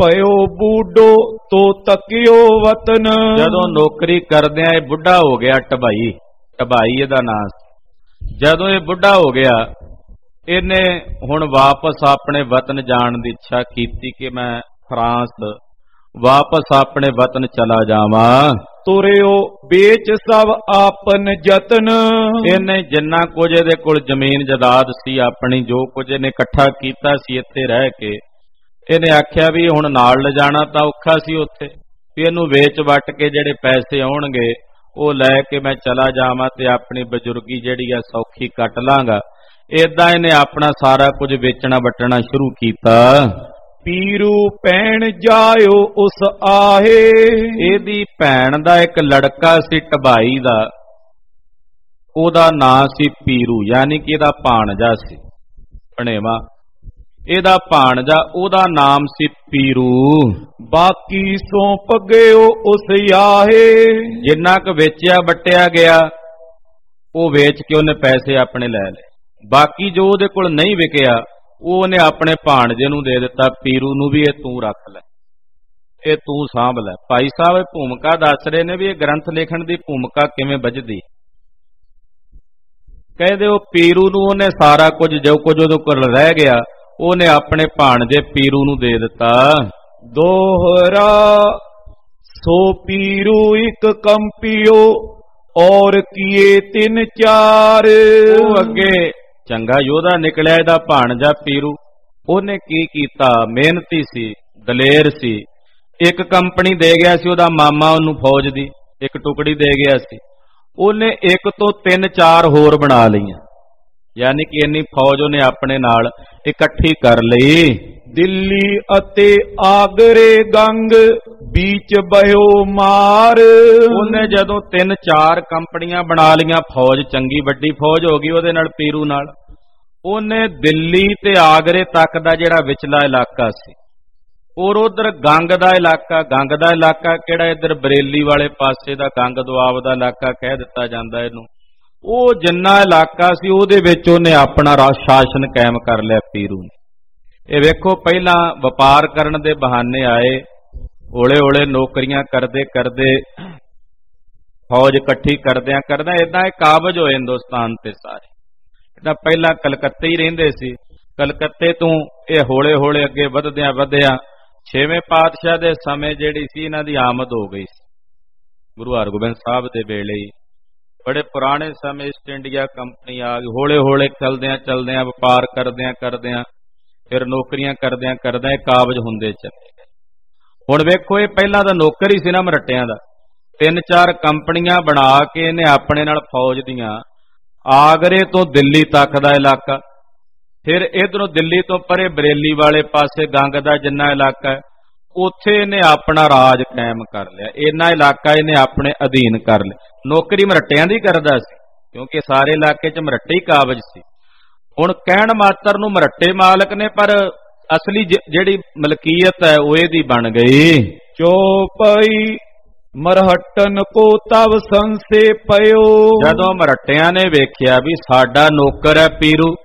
S2: ਪਇਓ ਬੂਡੋ ਤੋ ਤਕਿਓ ਵਤਨ।
S1: ਜਦੋਂ ਨੌਕਰੀ ਕਰਦਿਆਂ ਇਹ ਬੁੱਢਾ ਹੋ ਗਿਆ, ਢਬਾਈ ਢਬਾਈ ਇਹਦਾ ਨਾਂ ਸੀ। ਜਦੋਂ ਇਹ ਬੁੱਢਾ ਹੋ ਗਿਆ, ਇਹਨੇ ਹੁਣ ਵਾਪਸ ਆਪਣੇ ਵਤਨ ਜਾਣ ਦੀ ਇੱਛਾ ਕੀਤੀ ਕਿ ਮੈਂ ਫਰਾਂਸ ਵਾਪਸ ਆਪਣੇ ਵਤਨ ਚਲਾ ਜਾਵਾਂ।
S2: ਤੁਰਿਓ ਵੇਚ ਸਭ ਆਪਨ ਯਤਨ।
S1: ਇਹਨੇ ਜਿੰਨਾ ਕੁਝ ਇਹਦੇ ਕੋਲ ਜ਼ਮੀਨ ਜਾਇਦਾਦ ਸੀ ਆਪਣੀ, ਜੋ ਕੁਝ ਇਹਨੇ ਇਕੱਠਾ ਕੀਤਾ ਸੀ ਇੱਥੇ ਰਹਿ ਕੇ, ਇਹਨੇ ਆਖਿਆ ਵੀ ਹੁਣ ਨਾਲ ਲਿਜਾਣਾ ਤਾਂ ਔਖਾ ਸੀ ਉੱਥੇ, ਵੀ ਇਹਨੂੰ ਵੇਚ ਵੱਟ ਕੇ ਜਿਹੜੇ ਪੈਸੇ ਆਉਣਗੇ ਉਹ ਲੈ ਕੇ ਮੈਂ ਚਲਾ ਜਾਵਾਂ ਤੇ ਆਪਣੀ ਬਜ਼ੁਰਗੀ ਜਿਹੜੀ ਆ ਸੌਖੀ ਕੱਟ ਲਾਂਗਾ। ਏਦਾਂ ਇਹਨੇ ਆਪਣਾ ਸਾਰਾ ਕੁਝ ਵੇਚਣਾ ਵੱਟਣਾ ਸ਼ੁਰੂ ਕੀਤਾ।
S2: ਪੀਰੂ ਭੈਣ ਜਾਇਓ ਉਸ ਆਹੇ।
S1: ਇਹਦੀ ਭੈਣ ਦਾ ਇੱਕ ਲੜਕਾ ਸੀ ਢਬਾਈ ਦਾ, ਉਹਦਾ ਨਾਂ ਸੀ ਪੀਰੂ, ਯਾਨੀ ਕਿ ਇਹਦਾ ਭਾਣਜਾ ਸੀ ਭਣੇਵਾ। ਇਹਦਾ ਭਾਣਜਾ, ਉਹਦਾ ਨਾਮ ਸੀ ਪੀਰੂ।
S2: ਬਾਕੀ ਸੌਂਪ ਗਇਓ ਉਸ ਆਹੇ।
S1: ਜਿੰਨਾ ਕੁ ਵੇਚਿਆ ਵਟਿਆ ਗਿਆ ਉਹ ਵੇਚ ਕੇ ਉਹਨੇ ਪੈਸੇ ਆਪਣੇ ਲੈ ਲਏ। ਬਾਕੀ ਜੋ ਉਹਦੇ ਕੋਲ ਨਹੀਂ ਵਿਕਿਆ ਉਹ ਉਹਨੇ ਆਪਣੇ ਭਾਣਜੇ ਨੂੰ ਦੇ ਦਿੱਤਾ, ਪੀਰੂ ਨੂੰ, ਵੀ ਇਹ ਤੂੰ ਰੱਖ ਲੈ, ਇਹ ਤੂੰ ਸਾਂਭ ਲੈ। ਭਾਈ ਸਾਹਿਬ ਇਹ ਭੂਮਿਕਾ ਦੱਸ ਰਹੇ ਨੇ ਵੀ ਇਹ ਗ੍ਰੰਥ ਲਿਖਣ ਦੀ ਭੂਮਿਕਾ ਕਿਵੇਂ ਵੱਜਦੀ। ਕਹਿੰਦੇ ਉਹ ਪੀਰੂ ਨੂੰ ਉਹਨੇ ਸਾਰਾ ਕੁਝ ਜੋ ਕੁਝ ਉਹਦੇ ਕੋਲ ਰਹਿ ਗਿਆ ਉਹਨੇ ਆਪਣੇ ਭਾਣਜੇ ਪੀਰੂ ਨੂੰ ਦੇ ਦਿੱਤਾ।
S2: ਦੋਹਰਾ ਸੋ ਪੀਰੂ ਇੱਕ ਕੰਪਿਓ ਔਰ ਕੀਏ ਤਿੰਨ ਚਾਰ।
S1: ਉਹ ਅੱਗੇ ਚੰਗਾ ਯੋਧਾ ਨਿਕਲਿਆ ਇਹਦਾ ਭਾਣਜਾ ਪੀਰੂ। ਉਹਨੇ ਕੀ ਕੀਤਾ, ਮਿਹਨਤੀ ਸੀ, ਦਲੇਰ ਸੀ। ਇੱਕ ਕੰਪਨੀ ਦੇ ਗਿਆ ਸੀ ਉਹਦਾ ਮਾਮਾ ਉਹਨੂੰ ਫੌਜ ਦੀ, ਇੱਕ ਟੁਕੜੀ ਦੇ ਗਿਆ ਸੀ। ਉਹਨੇ ਇੱਕ ਤੋਂ ਤਿੰਨ ਚਾਰ ਹੋਰ ਬਣਾ ਲਈਆਂ, ਯਾਨੀ ਕਿ ਇੰਨੀ ਫੌਜ ਉਹਨੇ ਆਪਣੇ ਨਾਲ ਇਕੱਠੀ ਕਰ ਲਈ।
S2: ਦਿੱਲੀ ਅਤੇ ਆਗਰੇ ਗੰਗ ਵਿੱਚ ਬਹਿਓ ਮਾਰ।
S1: ਉਹਨੇ ਜਦੋਂ ਤਿੰਨ ਚਾਰ ਕੰਪਨੀਆਂ ਬਣਾ ਲਈਆਂ, ਫੌਜ ਚੰਗੀ ਵੱਡੀ ਫੌਜ ਹੋ ਗਈ ਉਹਦੇ ਨਾਲ, ਪੀਰੂ ਨਾਲ। ਉਹਨੇ ਦਿੱਲੀ ਤੇ ਆਗਰੇ ਤੱਕ ਦਾ ਜਿਹੜਾ ਵਿਚਲਾ ਇਲਾਕਾ ਸੀ, ਔਰ ਉਧਰ ਗੰਗ ਦਾ ਇਲਾਕਾ, ਗੰਗ ਦਾ ਇਲਾਕਾ ਕਿਹੜਾ, ਇੱਧਰ ਬਰੇਲੀ ਵਾਲੇ ਪਾਸੇ ਦਾ ਗੰਗ ਦੁਆਬ ਦਾ ਇਲਾਕਾ ਕਹਿ ਦਿੱਤਾ ਜਾਂਦਾ ਇਹਨੂੰ, ਉਹ ਜਿੰਨਾ ਇਲਾਕਾ ਸੀ ਉਹਦੇ ਵਿੱਚ ਉਹਨੇ ਆਪਣਾ ਸ਼ਾਸਨ ਕਾਇਮ ਕਰ ਲਿਆ ਪੀਰੂ ਨੇ। ਇਹ ਵੇਖੋ, ਪਹਿਲਾਂ ਵਪਾਰ ਕਰਨ ਦੇ ਬਹਾਨੇ ਆਏ, ਹੌਲੇ ਹੌਲੇ ਨੌਕਰੀਆਂ ਕਰਦੇ ਕਰਦੇ, ਫੌਜ ਇਕੱਠੀ ਕਰਦਿਆਂ ਕਰਦਿਆਂ ਇਦਾਂ ਇਹ ਕਾਬਜ ਹੋਏ ਹਿੰਦੁਸਤਾਨ ਤੇ ਸਾਰੇ। ਇਦਾਂ ਪਹਿਲਾਂ ਕਲਕੱਤੇ ਹੀ ਰਹਿੰਦੇ ਸੀ, ਕਲਕੱਤੇ ਤੋਂ ਇਹ ਹੌਲੇ ਹੌਲੇ ਅੱਗੇ ਵਧਦਿਆਂ ਵਧਦਿਆਂ ਛੇਵੇਂ ਪਾਤਸ਼ਾਹ ਦੇ ਸਮੇਂ ਜਿਹੜੀ ਸੀ ਇਹਨਾਂ ਦੀ ਆਮਦ ਹੋ ਗਈ ਸੀ, ਗੁਰੂ ਹਰਗੋਬਿੰਦ ਸਾਹਿਬ ਦੇ ਵੇਲੇ ਹੀ। ਬੜੇ ਪੁਰਾਣੇ ਸਮੇਂ ਈਸਟ ਇੰਡੀਆ ਕੰਪਨੀ ਆ ਗਈ। ਹੌਲੇ ਹੌਲੇ ਚਲਦਿਆਂ ਚਲਦਿਆਂ ਵਪਾਰ ਕਰਦਿਆਂ ਕਰਦਿਆਂ ਫਿਰ ਨੌਕਰੀਆਂ ਕਰਦਿਆਂ ਕਰਦਿਆਂ ਕਾਬਜ ਹੁੰਦੇ ਚਲੇ ਗਏ। ਹੁਣ ਵੇਖੋ, ਇਹ ਪਹਿਲਾਂ ਤਾਂ ਨੌਕਰ ਹੀ ਸੀ ਨਾ ਮਰੱਟਿਆਂ ਦਾ। ਤਿੰਨ ਚਾਰ ਕੰਪਨੀਆਂ ਬਣਾ ਕੇ ਇਹਨੇ ਆਪਣੇ ਨਾਲ ਫੌਜ ਦੀਆਂ ਆਗਰੇ ਤੋਂ ਦਿੱਲੀ ਤੱਕ ਦਾ ਇਲਾਕਾ, ਫਿਰ ਇਧਰੋਂ ਦਿੱਲੀ ਤੋਂ ਪਰੇ ਬਰੇਲੀ ਵਾਲੇ ਪਾਸੇ ਗੰਗ ਦਾ ਜਿੰਨਾ ਇਲਾਕਾ ਹੈ, ਉੱਥੇ ਇਹਨੇ ਆਪਣਾ ਰਾਜ ਕਾਇਮ ਕਰ ਲਿਆ। ਇੰਨਾ ਇਲਾਕਾ ਇਹਨੇ ਆਪਣੇ ਅਧੀਨ ਕਰ ਲਿਆ। ਨੌਕਰੀ ਮਰੱਟਿਆਂ ਦੀ ਕਰਦਾ ਸੀ ਕਿਉਂਕਿ ਸਾਰੇ ਇਲਾਕੇ 'ਚ ਮਰੱਟੇ ਹੀ ਕਾਬਜ ਸੀ। ਹੁਣ ਕਹਿਣ ਮਾਤਰ ਨੂੰ ਮਰੱਟੇ ਮਾਲਕ ਨੇ, ਪਰ ਅਸਲੀ ਜਿਹੜੀ ਮਲਕੀਅਤ ਹੈ ਉਹ ਇਹਦੀ ਬਣ ਗਈ।
S2: ਚੋਪਈ ਮਰਹਟਨ ਕੋ ਤਵ ਸੰਸੇ ਪਇਓ।
S1: ਜਦੋਂ ਮਰੱਟਿਆਂ ਨੇ ਵੇਖਿਆ ਵੀ ਸਾਡਾ ਨੌਕਰ ਹੈ ਪੀਰੂ,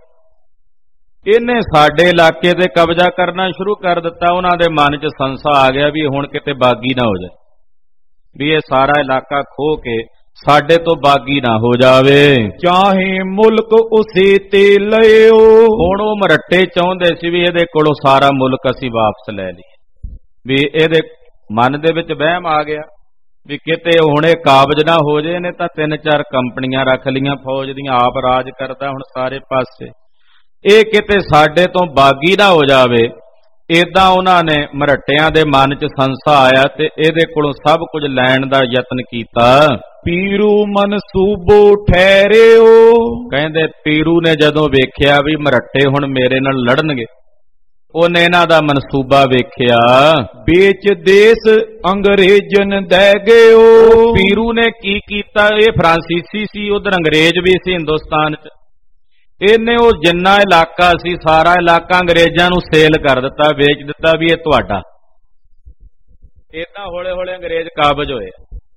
S1: ਇਹਨੇ ਸਾਡੇ ਇਲਾਕੇ ਤੇ ਕਬਜ਼ਾ ਕਰਨਾ ਸ਼ੁਰੂ ਕਰ ਦਿੱਤਾ, ਉਹਨਾਂ ਦੇ ਮਨ 'ਚ ਸੰਸਾ ਆ ਗਿਆ ਵੀ ਹੁਣ ਕਿਤੇ ਬਾਗੀ ਨਾ ਹੋ ਜਾਏ, ਵੀ ਇਹ ਸਾਰਾ ਇਲਾਕਾ ਖੋਹ ਕੇ ਸਾਡੇ ਤੋਂ ਬਾਗੀ ਨਾ ਹੋ ਜਾਵੇ।
S2: ਚਾਹੇ ਮੁਲਕ ਉਸੇ ਤੇ ਲਿਓ।
S1: ਹੁਣ ਉਹ ਮਰੱਟੇ ਚਾਹੁੰਦੇ ਸੀ ਵੀ ਇਹਦੇ ਕੋਲੋਂ ਸਾਰਾ ਮੁਲਕ ਅਸੀਂ ਵਾਪਸ ਲੈ ਲਈਏ, ਵੀ ਇਹਦੇ ਮਨ ਦੇ ਵਿੱਚ ਵਹਿਮ ਆ ਗਿਆ ਵੀ ਕਿਤੇ ਹੁਣ ਇਹ ਕਾਬਜ ਨਾ ਹੋ ਜਾਏ। ਇਹਨੇ ਤਾਂ ਤਿੰਨ ਚਾਰ ਕੰਪਨੀਆਂ ਰੱਖ ਲਈਆਂ ਫੌਜ ਦੀਆਂ, ਆਪ ਰਾਜ ਕਰਦਾ ਹੁਣ ਸਾਰੇ ਪਾਸੇ, ਇਹ ਕਿਤੇ ਸਾਡੇ ਤੋਂ ਬਾਗੀ ਨਾ ਹੋ ਜਾਵੇ। ਏਦਾਂ ਉਹਨਾਂ ਨੇ ਮਰੱਟਿਆਂ ਦੇ ਮਨ 'ਚ ਸੰਸਾ ਆਇਆ ਤੇ ਇਹਦੇ ਕੋਲੋਂ ਸਭ ਕੁਝ ਲੈਣ ਦਾ ਯਤਨ ਕੀਤਾ।
S2: ਪੀਰੂ ਮਨਸੂਬੋ ਠਹਿਰਿਓ।
S1: ਕਹਿੰਦੇ ਪੀਰੂ ਨੇ ਜਦੋਂ ਵੇਖਿਆ ਵੀ ਮਰੱਟੇ ਹੁਣ ਮੇਰੇ ਨਾਲ ਲੜਨਗੇ, ਉਹਨੇ ਇਹਨਾਂ ਦਾ ਮਨਸੂਬਾ ਵੇਖਿਆ।
S2: ਵੇਚ ਦੇਸ਼ ਅੰਗਰੇਜ਼ਨ ਦੇ ਗਿਓ।
S1: ਪੀਰੂ ਨੇ ਕੀ ਕੀਤਾ, ਇਹ ਫਰਾਂਸੀਸੀ ਸੀ, ਉਧਰ ਅੰਗਰੇਜ਼ ਵੀ ਸੀ ਹਿੰਦੁਸਤਾਨ 'ਚ। ਇਹਨੇ ਉਹ ਜਿੰਨਾ ਇਲਾਕਾ ਸੀ ਸਾਰਾ ਇਲਾਕਾ ਅੰਗਰੇਜ਼ਾਂ ਨੂੰ ਸੇਲ ਕਰ ਦਿੱਤਾ, ਵੇਚ ਦਿੱਤਾ ਵੀ ਇਹ ਤੁਹਾਡਾ। ਏਦਾਂ ਹੌਲੇ ਹੌਲੇ ਅੰਗਰੇਜ਼ ਕਾਬਜ ਹੋਏ।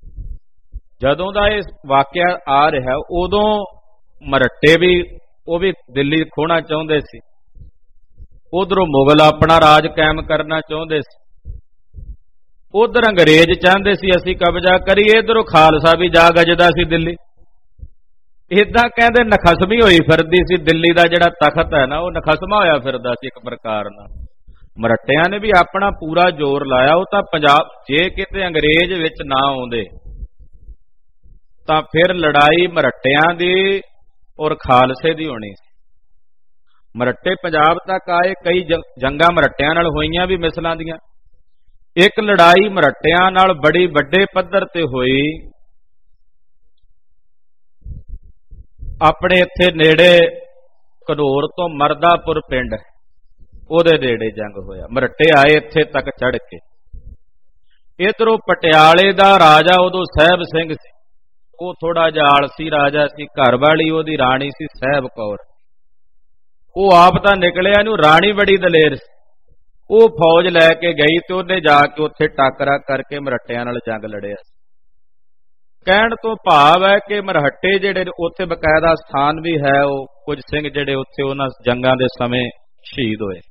S1: ਜਦੋਂ ਦਾ ਇਹ ਵਾਕਿਆ ਆ ਰਿਹਾ ਉਦੋਂ ਮਰੱਟੇ ਵੀ ਉਹ ਵੀ ਦਿੱਲੀ ਖੋਣਾ ਚਾਹੁੰਦੇ ਸੀ, ਉਧਰੋਂ ਮੁਗਲ ਆਪਣਾ ਰਾਜ ਕਾਇਮ ਕਰਨਾ ਚਾਹੁੰਦੇ ਸੀ। ਉਧਰ ਅੰਗਰੇਜ਼ ਚਾਹੁੰਦੇ ਸੀ ਅਸੀਂ ਕਬਜ਼ਾ ਕਰੀਏ, ਇਧਰੋਂ ਖਾਲਸਾ ਵੀ ਜਾ ਗੱਜਦਾ ਸੀ ਦਿੱਲੀ। ਇਦਾਂ ਕਹਿੰਦੇ ਨਖਸਮੀ ਹੋਈ ਫਿਰਦੀ ਸੀ ਦਿੱਲੀ ਦਾ ਜਿਹੜਾ ਤਖਤ ਹੈ ਨਾ, ਉਹ ਨਖਸਮਾ ਹੋਇਆ ਫਿਰਦਾ ਸੀ ਇੱਕ ਪ੍ਰਕਾਰ ਨਾਲ। ਮਰੱਟਿਆਂ ਨੇ ਵੀ ਆਪਣਾ ਪੂਰਾ ਜ਼ੋਰ ਲਾਇਆ। ਉਹ ਤਾਂ ਪੰਜਾਬ, ਜੇ ਕਿਤੇ ਅੰਗਰੇਜ਼ ਵਿੱਚ ਨਾ ਆਉਂਦੇ ਤਾਂ ਫਿਰ ਲੜਾਈ ਮਰੱਟਿਆਂ ਦੀ ਔਰ ਖਾਲਸੇ ਦੀ ਹੋਣੀ ਸੀ। ਮਰੱਟੇ ਪੰਜਾਬ ਤੱਕ ਆਏ, ਕਈ ਜੰਗਾਂ ਮਰੱਟਿਆਂ ਨਾਲ ਹੋਈਆਂ ਵੀ ਮਿਸਲਾਂ ਦੀਆਂ। ਇੱਕ ਲੜਾਈ ਮਰੱਟਿਆਂ ਨਾਲ ਬੜੀ ਵੱਡੇ ਪੱਧਰ ਤੇ ਹੋਈ ਆਪਣੇ ਇੱਥੇ ਨੇੜੇ ਘਨੌਰ ਤੋਂ ਮਰਦਾਪੁਰ ਪਿੰਡ, ਉਹਦੇ ਨੇੜੇ ਜੰਗ ਹੋਇਆ। ਮਰੱਟੇ ਆਏ ਇੱਥੇ ਤੱਕ ਚੜ੍ਹ ਕੇ। ਇਧਰੋਂ ਪਟਿਆਲੇ ਦਾ ਰਾਜਾ ਉਦੋਂ ਸਾਹਿਬ ਸਿੰਘ ਸੀ, ਉਹ ਥੋੜਾ ਜਿਹਾ ਆਲਸੀ ਰਾਜਾ ਸੀ। ਘਰ ਵਾਲੀ ਉਹਦੀ ਰਾਣੀ ਸੀ ਸਾਹਿਬ ਕੌਰ। ਉਹ ਆਪ ਤਾਂ ਨਿਕਲਿਆ ਨੂੰ, ਰਾਣੀ ਬੜੀ ਦਲੇਰ ਸੀ। ਉਹ ਫੌਜ ਲੈ ਕੇ ਗਈ ਤੇ ਉਹਨੇ ਜਾ ਕੇ ਉੱਥੇ ਟਾਕਰਾ ਕਰਕੇ ਮਰੱਟਿਆਂ ਨਾਲ ਜੰਗ ਲੜਿਆ। ਕਹਿਣ ਤੋਂ ਭਾਵ ਹੈ ਕਿ ਮਰਹੱਟੇ ਜਿਹੜੇ ਉੱਥੇ ਬਕਾਇਦਾ ਸਥਾਨ ਵੀ ਹੈ, ਉਹ ਕੁਝ ਸਿੰਘ ਜਿਹੜੇ ਉੱਥੇ ਉਹਨਾਂ ਜੰਗਾਂ ਦੇ ਸਮੇਂ ਸ਼ਹੀਦ ਹੋਏ।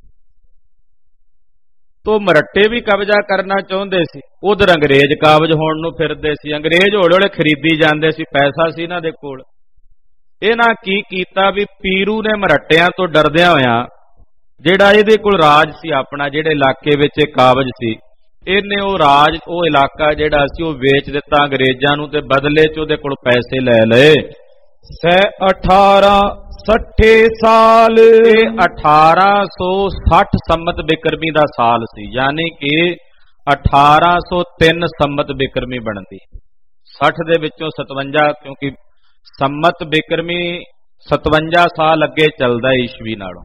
S1: ਤੋਂ ਮਰੱਟੇ ਵੀ ਕਬਜ਼ਾ ਕਰਨਾ ਚਾਹੁੰਦੇ ਸੀ। ਉਧਰ ਅੰਗਰੇਜ਼ ਕਾਬਜ ਹੋਣ ਨੂੰ ਫਿਰਦੇ ਸੀ। ਅੰਗਰੇਜ਼ ਹੌਲੇ ਹੌਲੇ ਖਰੀਦੀ ਜਾਂਦੇ ਸੀ, ਪੈਸਾ ਸੀ ਇਹਨਾਂ ਦੇ ਕੋਲ। ਇਹਨਾਂ ਕੀ ਕੀਤਾ ਵੀ ਪੀਰੂ ਨੇ ਮਰੱਟਿਆਂ ਤੋਂ ਡਰਦਿਆਂ ਹੋਇਆਂ, ਜਿਹੜਾ ਇਹਦੇ ਕੋਲ ਰਾਜ ਸੀ ਆਪਣਾ, ਜਿਹੜੇ ਇਲਾਕੇ ਵਿੱਚ ਇਹ ਕਾਬਜ ਸੀ, ਇਹਨੇ ਉਹ ਰਾਜ, ਉਹ ਇਲਾਕਾ ਜਿਹੜਾ ਸੀ ਉਹ ਵੇਚ ਦਿੱਤਾ ਅੰਗਰੇਜ਼ਾਂ ਨੂੰ ਤੇ ਬਦਲੇ ਚ ਉਹਦੇ ਕੋਲ ਪੈਸੇ ਲੈ ਲਏ।
S2: ਸੈ ਅਠਾਰਾਂ ਸੱਠੇ ਸਾਲ,
S1: ਇਹ ਅਠਾਰਾਂ ਸੌ ਸੱਠ ਸੰਮਤ ਬਿਕਰਮੀ ਦਾ ਸਾਲ ਸੀ, ਯਾਨੀ ਕਿ ਅਠਾਰਾਂ ਸੌ ਤਿੰਨ ਸੰਮਤ ਬਿਕਰਮੀ ਬਣਦੀ। ਸੱਠ ਦੇ ਵਿੱਚੋਂ ਸਤਵੰਜਾ, ਕਿਉਂਕਿ ਸੰਮਤ ਬਿਕਰਮੀ ਸਤਵੰਜਾ ਸਾਲ ਅੱਗੇ ਚੱਲਦਾ ਈਸਵੀ ਨਾਲੋਂ।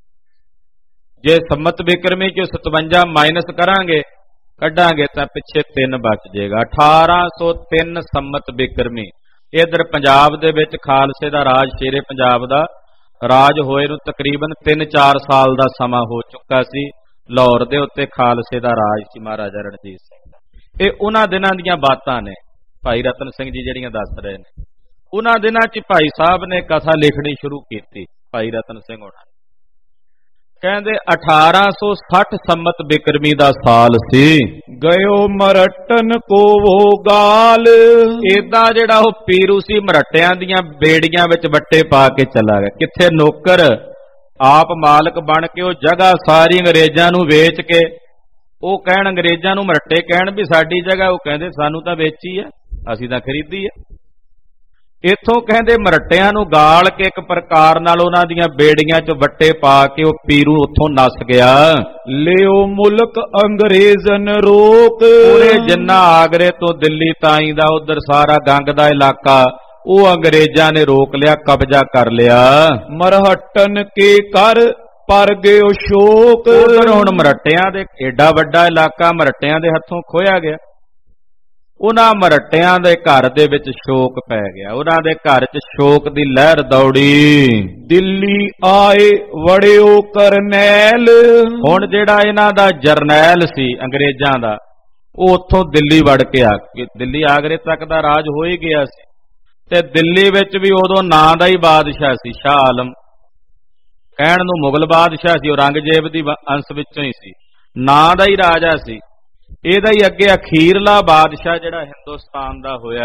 S1: ਜੇ ਸੰਮਤ ਬਿਕਰਮੀ ਚੋਂ ਸਤਵੰਜਾ ਮਾਈਨਸ ਕਰਾਂਗੇ, ਕੱਢਾਂਗੇ ਤਾਂ ਪਿੱਛੇ ਤਿੰਨ ਬਚ ਜਾਏਗਾ। ਅਠਾਰਾਂ ਸੌ ਤਿੰਨ ਸੰਮਤ ਬਿਕਰਮੀ। ਇਧਰ ਪੰਜਾਬ ਦੇ ਵਿੱਚ ਖਾਲਸੇ ਦਾ ਰਾਜ, ਸ਼ੇਰੇ ਪੰਜਾਬ ਦਾ ਰਾਜ ਹੋਏ ਨੂੰ ਤਕਰੀਬਨ ਤਿੰਨ ਚਾਰ ਸਾਲ ਦਾ ਸਮਾਂ ਹੋ ਚੁੱਕਾ ਸੀ। ਲਾਹੌਰ ਦੇ ਉੱਤੇ ਖਾਲਸੇ ਦਾ ਰਾਜ ਸੀ ਮਹਾਰਾਜਾ ਰਣਜੀਤ ਸਿੰਘ ਦਾ। ਇਹ ਉਹਨਾਂ ਦਿਨਾਂ ਦੀਆਂ ਬਾਤਾਂ ਨੇ, ਭਾਈ ਰਤਨ ਸਿੰਘ ਜੀ ਜਿਹੜੀਆਂ ਦੱਸ ਰਹੇ ਨੇ। ਉਹਨਾਂ ਦਿਨਾਂ 'ਚ ਭਾਈ ਸਾਹਿਬ ਨੇ ਕਥਾ ਲਿਖਣੀ ਸ਼ੁਰੂ ਕੀਤੀ, ਭਾਈ ਰਤਨ ਸਿੰਘ ਹੋਣਾ। ਕਹਿੰਦੇ ਅਠਾਰਾਂ ਸੌ ਸੱਠ ਸੰਮਤ ਬਿਕਰਮੀ ਦਾ ਸਾਲ ਸੀ।
S2: ਗਇਓ ਮਰਟਨ ਕੋ ਉਹ ਗਾਲ,
S1: ਏਦਾਂ ਜਿਹੜਾ ਉਹ ਪੀਰੂ ਸੀ ਮਰੱਟਿਆਂ ਦੀਆਂ ਬੇੜੀਆਂ ਵਿੱਚ ਵੱਟੇ ਪਾ ਕੇ ਚਲਾ ਗਿਆ। ਕਿੱਥੇ ਨੌਕਰ, ਆਪ ਮਾਲਕ ਬਣ ਕੇ ਉਹ ਜਗ੍ਹਾ ਸਾਰੀ ਅੰਗਰੇਜ਼ਾਂ ਨੂੰ ਵੇਚ ਕੇ, ਉਹ ਕਹਿਣ ਅੰਗਰੇਜ਼ਾਂ ਨੂੰ, ਮਰੱਟੇ ਕਹਿਣ ਵੀ ਸਾਡੀ ਜਗ੍ਹਾ, ਉਹ ਕਹਿੰਦੇ ਸਾਨੂੰ ਤਾਂ ਵੇਚੀ ਹੈ, ਅਸੀਂ ਤਾਂ ਖਰੀਦੀ ਹੈ। ਇੱਥੋਂ ਕਹਿੰਦੇ ਮਰੱਟਿਆਂ ਨੂੰ ਗਾਲ ਕੇ ਇੱਕ ਪ੍ਰਕਾਰ ਨਾਲ ਉਹਨਾਂ ਦੀਆਂ ਬੇੜੀਆਂ 'ਚ ਵੱਟੇ ਪਾ ਕੇ ਉਹ ਪੀਰੂ ਉੱਥੋਂ ਨੱਸ ਗਿਆ।
S2: ਲਿਓ ਮੁਲਕ ਅੰਗਰੇਜ਼ਨ ਰੋਕ,
S1: ਪੂਰੇ ਜਿੰਨਾ ਆਗਰੇ ਤੋਂ ਦਿੱਲੀ ਤਾਈਂ ਦਾ ਉਧਰ ਸਾਰਾ ਗੰਗ ਦਾ ਇਲਾਕਾ ਉਹ ਅੰਗਰੇਜ਼ਾਂ ਨੇ ਰੋਕ ਲਿਆ, ਕਬਜ਼ਾ ਕਰ ਲਿਆ।
S2: ਮਰਹੱਟਨ ਕੇ ਕਰ ਪਰ ਗਿਓ ਸ਼ੋਕ,
S1: ਉਧਰ ਹੁਣ ਮਰੱਟਿਆਂ ਦੇ ਏਡਾ ਵੱਡਾ ਇਲਾਕਾ ਮਰੱਟਿਆਂ ਦੇ ਹੱਥੋਂ ਖੋਇਆ ਗਿਆ। ਉਹਨਾਂ ਮਰੱਟਿਆਂ ਦੇ ਘਰ ਦੇ ਵਿੱਚ ਸ਼ੋਕ ਪੈ ਗਿਆ। ਉਹਨਾਂ ਦੇ ਘਰ 'ਚ ਸ਼ੋਕ ਦੀ ਲਹਿਰ ਦੌੜੀ।
S2: ਦਿੱਲੀ ਆਏ ਵੜਿਓ ਕਰਨੈਲ,
S1: ਹੁਣ ਜਿਹੜਾ ਇਹਨਾਂ ਦਾ ਜਰਨੈਲ ਸੀ ਅੰਗਰੇਜ਼ਾਂ ਦਾ, ਉਹ ਉੱਥੋਂ ਦਿੱਲੀ ਵੜ ਕੇ ਆ ਕੇ, ਦਿੱਲੀ ਆਗਰੇ ਤੱਕ ਦਾ ਰਾਜ ਹੋ ਹੀ ਗਿਆ ਸੀ। ਤੇ ਦਿੱਲੀ ਵਿੱਚ ਵੀ ਉਦੋਂ ਨਾਂ ਦਾ ਹੀ ਬਾਦਸ਼ਾਹ ਸੀ ਸ਼ਾਹ ਆਲਮ। ਕਹਿਣ ਨੂੰ ਮੁਗਲ ਬਾਦਸ਼ਾਹ ਸੀ, ਔਰੰਗਜ਼ੇਬ ਦੀ ਅੰਸ਼ ਵਿੱਚੋਂ ਹੀ ਸੀ, ਨਾਂ ਦਾ ਹੀ ਰਾਜਾ ਸੀ। ਇਹਦਾ ਹੀ ਅੱਗੇ ਅਖੀਰਲਾ ਬਾਦਸ਼ਾਹ ਜਿਹੜਾ ਹਿੰਦੁਸਤਾਨ ਦਾ ਹੋਇਆ,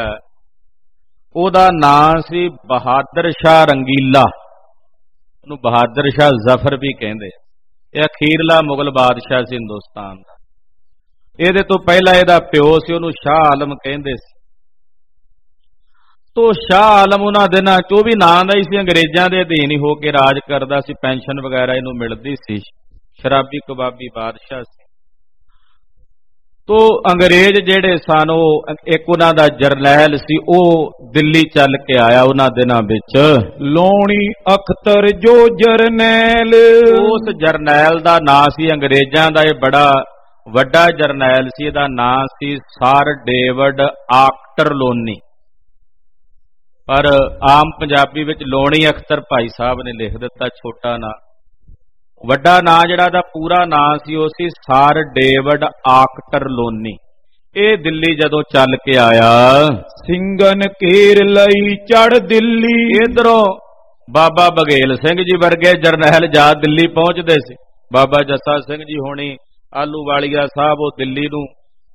S1: ਉਹਦਾ ਨਾਂ ਸੀ ਬਹਾਦਰ ਸ਼ਾਹ ਰੰਗੀਲਾ। ਉਹਨੂੰ ਬਹਾਦਰ ਸ਼ਾਹ ਜ਼ਫਰ ਵੀ ਕਹਿੰਦੇ। ਇਹ ਅਖੀਰਲਾ ਮੁਗਲ ਬਾਦਸ਼ਾਹ ਸੀ ਹਿੰਦੁਸਤਾਨ ਦਾ। ਇਹਦੇ ਤੋਂ ਪਹਿਲਾਂ ਇਹਦਾ ਪਿਓ ਸੀ, ਉਹਨੂੰ ਸ਼ਾਹ ਆਲਮ ਕਹਿੰਦੇ ਸੀ। ਤੋ ਸ਼ਾਹ ਆਲਮ ਉਹਨਾਂ ਦਿਨਾਂ 'ਚ ਉਹ ਵੀ ਨਾਂ ਦਾ ਹੀ ਸੀ, ਅੰਗਰੇਜ਼ਾਂ ਦੇ ਅਧੀਨ ਹੀ ਹੋ ਕੇ ਰਾਜ ਕਰਦਾ ਸੀ। ਪੈਨਸ਼ਨ ਵਗੈਰਾ ਇਹਨੂੰ ਮਿਲਦੀ ਸੀ। ਸ਼ਰਾਬੀ ਕਬਾਬੀ ਬਾਦਸ਼ਾਹ ਸੀ। ਤੋ ਅੰਗਰੇਜ਼ ਜਿਹੜੇ ਸਨ, ਉਹ ਇੱਕ ਉਹਨਾਂ ਦਾ ਜਰਨੈਲ ਸੀ, ਉਹ ਦਿੱਲੀ ਚੱਲ ਕੇ ਆਇਆ ਉਹਨਾਂ ਦਿਨਾਂ ਵਿੱਚ।
S2: ਲੋਣੀ ਅਖਤਰ ਜੋ ਜਰਨੈਲ,
S1: ਉਸ ਜਰਨੈਲ ਦਾ ਨਾਂ ਸੀ ਅੰਗਰੇਜ਼ਾਂ ਦਾ, ਇਹ ਬੜਾ ਵੱਡਾ ਜਰਨੈਲ ਸੀ। ਇਹਦਾ ਨਾਂ ਸੀ ਸਰ ਡੇਵਿਡ ਆਕਟਰ ਲੋਨੀ, ਪਰ ਆਮ ਪੰਜਾਬੀ ਵਿੱਚ ਲੋਣੀ ਅਖਤਰ ਭਾਈ ਸਾਹਿਬ ਨੇ ਲਿਖ ਦਿੱਤਾ ਛੋਟਾ ਨਾਂ। ਵੱਡਾ ਨਾਂ ਜਿਹੜਾ ਦਾ ਪੂਰਾ ਨਾਂ ਸੀ ਉਹ ਸੀ ਸਰ ਡੇਵਿਡ ਆਕਟਰ ਲੋਨੀ। ਇਹ ਦਿੱਲੀ ਜਦੋਂ ਚੱਲ ਕੇ ਆਇਆ,
S2: ਸਿੰਘਨ ਘੇਰ ਲਈ ਚੜ ਦਿੱਲੀ,
S1: ਇਧਰੋਂ ਬਾਬਾ ਬਘੇਲ ਸਿੰਘ ਜੀ ਵਰਗੇ ਜਰਨੈਲ ਜਾ ਦਿੱਲੀ ਪਹੁੰਚਦੇ ਸੀ। ਬਾਬਾ ਜੱਸਾ ਸਿੰਘ ਜੀ ਹੋਣੀ, ਆਲੂ ਵਾਲੀਆ ਸਾਹਿਬ, ਉਹ ਦਿੱਲੀ ਨੂੰ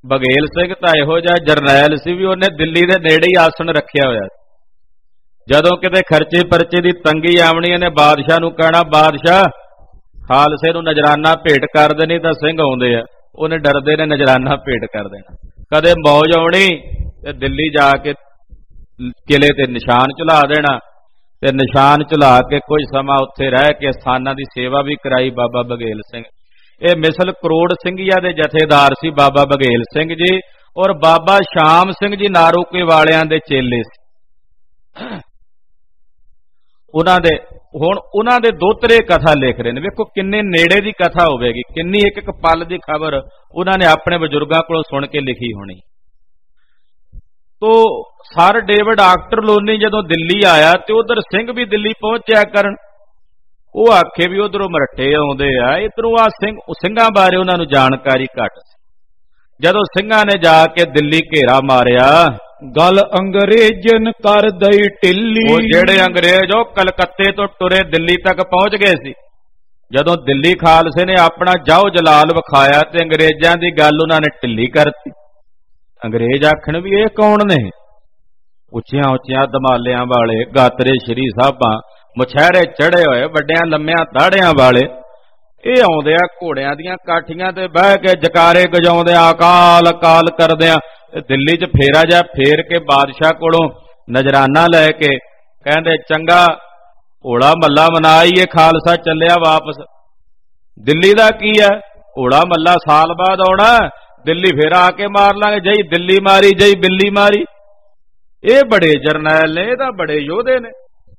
S1: ਬਘੇਲ ਸਿੰਘ ਤਾਂ ਇਹੋ ਜਿਹਾ ਜਰਨੈਲ ਸੀ ਵੀ ਉਹਨੇ ਦਿੱਲੀ ਦੇ ਨੇੜੇ ਹੀ ਆਸਣ ਰੱਖਿਆ ਹੋਇਆ। ਜਦੋਂ ਕਿਤੇ ਖਰਚੇ ਪਰਚੇ ਦੀ ਤੰਗੀ ਆਵਣੀ, ਇਹਨੇ ਬਾਦਸ਼ਾਹ ਨੂੰ ਕਹਿਣਾ, ਬਾਦਸ਼ਾਹ ਖਾਲਸੇ ਨੂੰ ਨਜ਼ਰਾਨਾ ਭੇਟ ਕਰ ਦੇਣੀ ਤਾਂ ਸਿੰਘ ਆਉਂਦੇ ਆ। ਉਹਨੇ ਡਰਦੇ ਨੇ ਨਜ਼ਰਾਨਾ ਭੇਟ ਕਰ ਦੇਣਾ। ਕਦੇ ਮੌਜ ਆਉਣੀ ਤੇ ਦਿੱਲੀ ਜਾ ਕੇ ਕਿਲੇ ਤੇ ਨਿਸ਼ਾਨ ਝੁਲਾ ਦੇਣਾ, ਤੇ ਨਿਸ਼ਾਨ ਝੁਲਾ ਕੇ ਕੁਝ ਸਮਾਂ ਉੱਥੇ ਰਹਿ ਕੇ ਸਥਾਨਾਂ ਦੀ ਸੇਵਾ ਵੀ ਕਰਾਈ ਬਾਬਾ ਬਘੇਲ ਸਿੰਘ। ਇਹ ਮਿਸਲ ਕਰੋੜ ਸਿੰਘੀਆ ਦੇ ਜਥੇਦਾਰ ਸੀ ਬਾਬਾ ਬਘੇਲ ਸਿੰਘ ਜੀ, ਔਰ ਬਾਬਾ ਸ਼ਾਮ ਸਿੰਘ ਜੀ ਨਾਰੋਕੇ ਵਾਲਿਆਂ ਦੇ ਚੇਲੇ ਸੀ। ਉਹਨਾਂ ਦੇ ਹੁਣ ਉਹਨਾਂ ਦੇ ਦੋਤਰੇ ਕਥਾ ਲਿਖ ਰਹੇ ਨੇ। ਵੇਖੋ ਕਿੰਨੇ ਨੇੜੇ ਦੀ ਕਥਾ ਹੋਵੇਗੀ, ਕਿੰਨੀ ਇੱਕ ਇੱਕ ਪਲ ਦੀ ਖਬਰ ਉਹਨਾਂ ਨੇ ਆਪਣੇ ਬਜ਼ੁਰਗਾਂ ਕੋਲੋਂ ਸੁਣ ਕੇ ਲਿਖੀ ਹੋਣੀ। ਤੋ ਸਰ ਡੇਵਿਡ ਆਕਟਰਲੋਨੀ ਜਦੋਂ ਦਿੱਲੀ ਆਇਆ ਤੇ ਉਧਰ ਸਿੰਘ ਵੀ ਦਿੱਲੀ ਪਹੁੰਚਿਆ ਕਰਨ। ਉਹ ਆਖੇ ਵੀ ਉਧਰੋਂ ਮਰੱਟੇ ਆਉਂਦੇ ਆ, ਇਧਰੋਂ ਆ ਸਿੰਘ। ਸਿੰਘਾਂ ਬਾਰੇ ਉਹਨਾਂ ਨੂੰ ਜਾਣਕਾਰੀ ਘੱਟ ਸੀ। ਜਦੋਂ ਸਿੰਘਾਂ ਨੇ ਜਾ ਕੇ ਦਿੱਲੀ ਘੇਰਾ ਮਾਰਿਆ,
S2: ਗਲ ਅੰਗਰੇਜ਼ਨ ਕਰ ਦਈ ਢਿੱਲੀ।
S1: ਉਹ ਜਿਹੜੇ ਅੰਗਰੇਜ਼ ਉਹ ਕਲਕੱਤੇ ਤੋਂ ਟੁਰੇ ਦਿੱਲੀ ਤੱਕ ਪਹੁੰਚ ਗਏ ਸੀ। ਜਦੋਂ ਦਿੱਲੀ ਖਾਲਸੇ ਨੇ ਆਪਣਾ ਜਾਓ ਜਲਾਲ ਵਿਖਾਇਆ ਤੇ ਅੰਗਰੇਜ਼ਾਂ ਦੀ ਗੱਲ ਉਹਨਾਂ ਨੇ ਢਿੱਲੀ ਕਰਤੀ। ਅੰਗਰੇਜ਼ ਆਖਣ ਵੀ ਇਹ ਕੌਣ ਨੇ? ਉੱਚੀਆਂ ਉੱਚੀਆਂ ਦਮਾਲਿਆਂ ਵਾਲੇ, ਗਾਤਰੇ ਸ਼੍ਰੀ ਸਾਹਿਬਾਂ, ਮੁਛਹਿਰੇ ਚੜੇ ਹੋਏ, ਵੱਡਿਆਂ ਲੰਮਿਆਂ ਦਾੜਿਆਂ ਵਾਲੇ, ਇਹ ਆਉਂਦੇ ਆ ਘੋੜਿਆਂ ਦੀਆਂ ਕਾਠੀਆਂ ਤੇ ਬਹਿ ਕੇ ਜਕਾਰੇ ਗਜਾਉਂਦੇ ਆ, ਅਕਾਲ ਅਕਾਲ ਕਰਦੇ ਆ। ਦਿੱਲੀ 'ਚ ਫੇਰਾ ਜਾ ਫੇਰ ਕੇ ਬਾਦਸ਼ਾਹ ਕੋਲੋਂ ਨਜ਼ਰਾਨਾ ਲੈ ਕੇ ਕਹਿੰਦੇ, ਚੰਗਾ ਹੋਲਾ ਮੱਲਾ ਮਨਾਈਏ, ਖਾਲਸਾ ਚੱਲਿਆ ਵਾਪਸ। ਦਿੱਲੀ ਦਾ ਕੀ ਹੈ, ਹੋਲਾ ਮੱਲਾ ਸਾਲ ਬਾਅਦ ਆਉਣਾ, ਦਿੱਲੀ ਫੇਰ ਆ ਕੇ ਮਾਰ ਲਾਂਗੇ। ਜਈ ਦਿੱਲੀ ਮਾਰੀ, ਜਈ ਬਿੱਲੀ ਮਾਰੀ। ਇਹ ਬੜੇ ਜਰਨੈਲ ਨੇ, ਇਹ ਤਾਂ ਬੜੇ ਯੋਧੇ ਨੇ।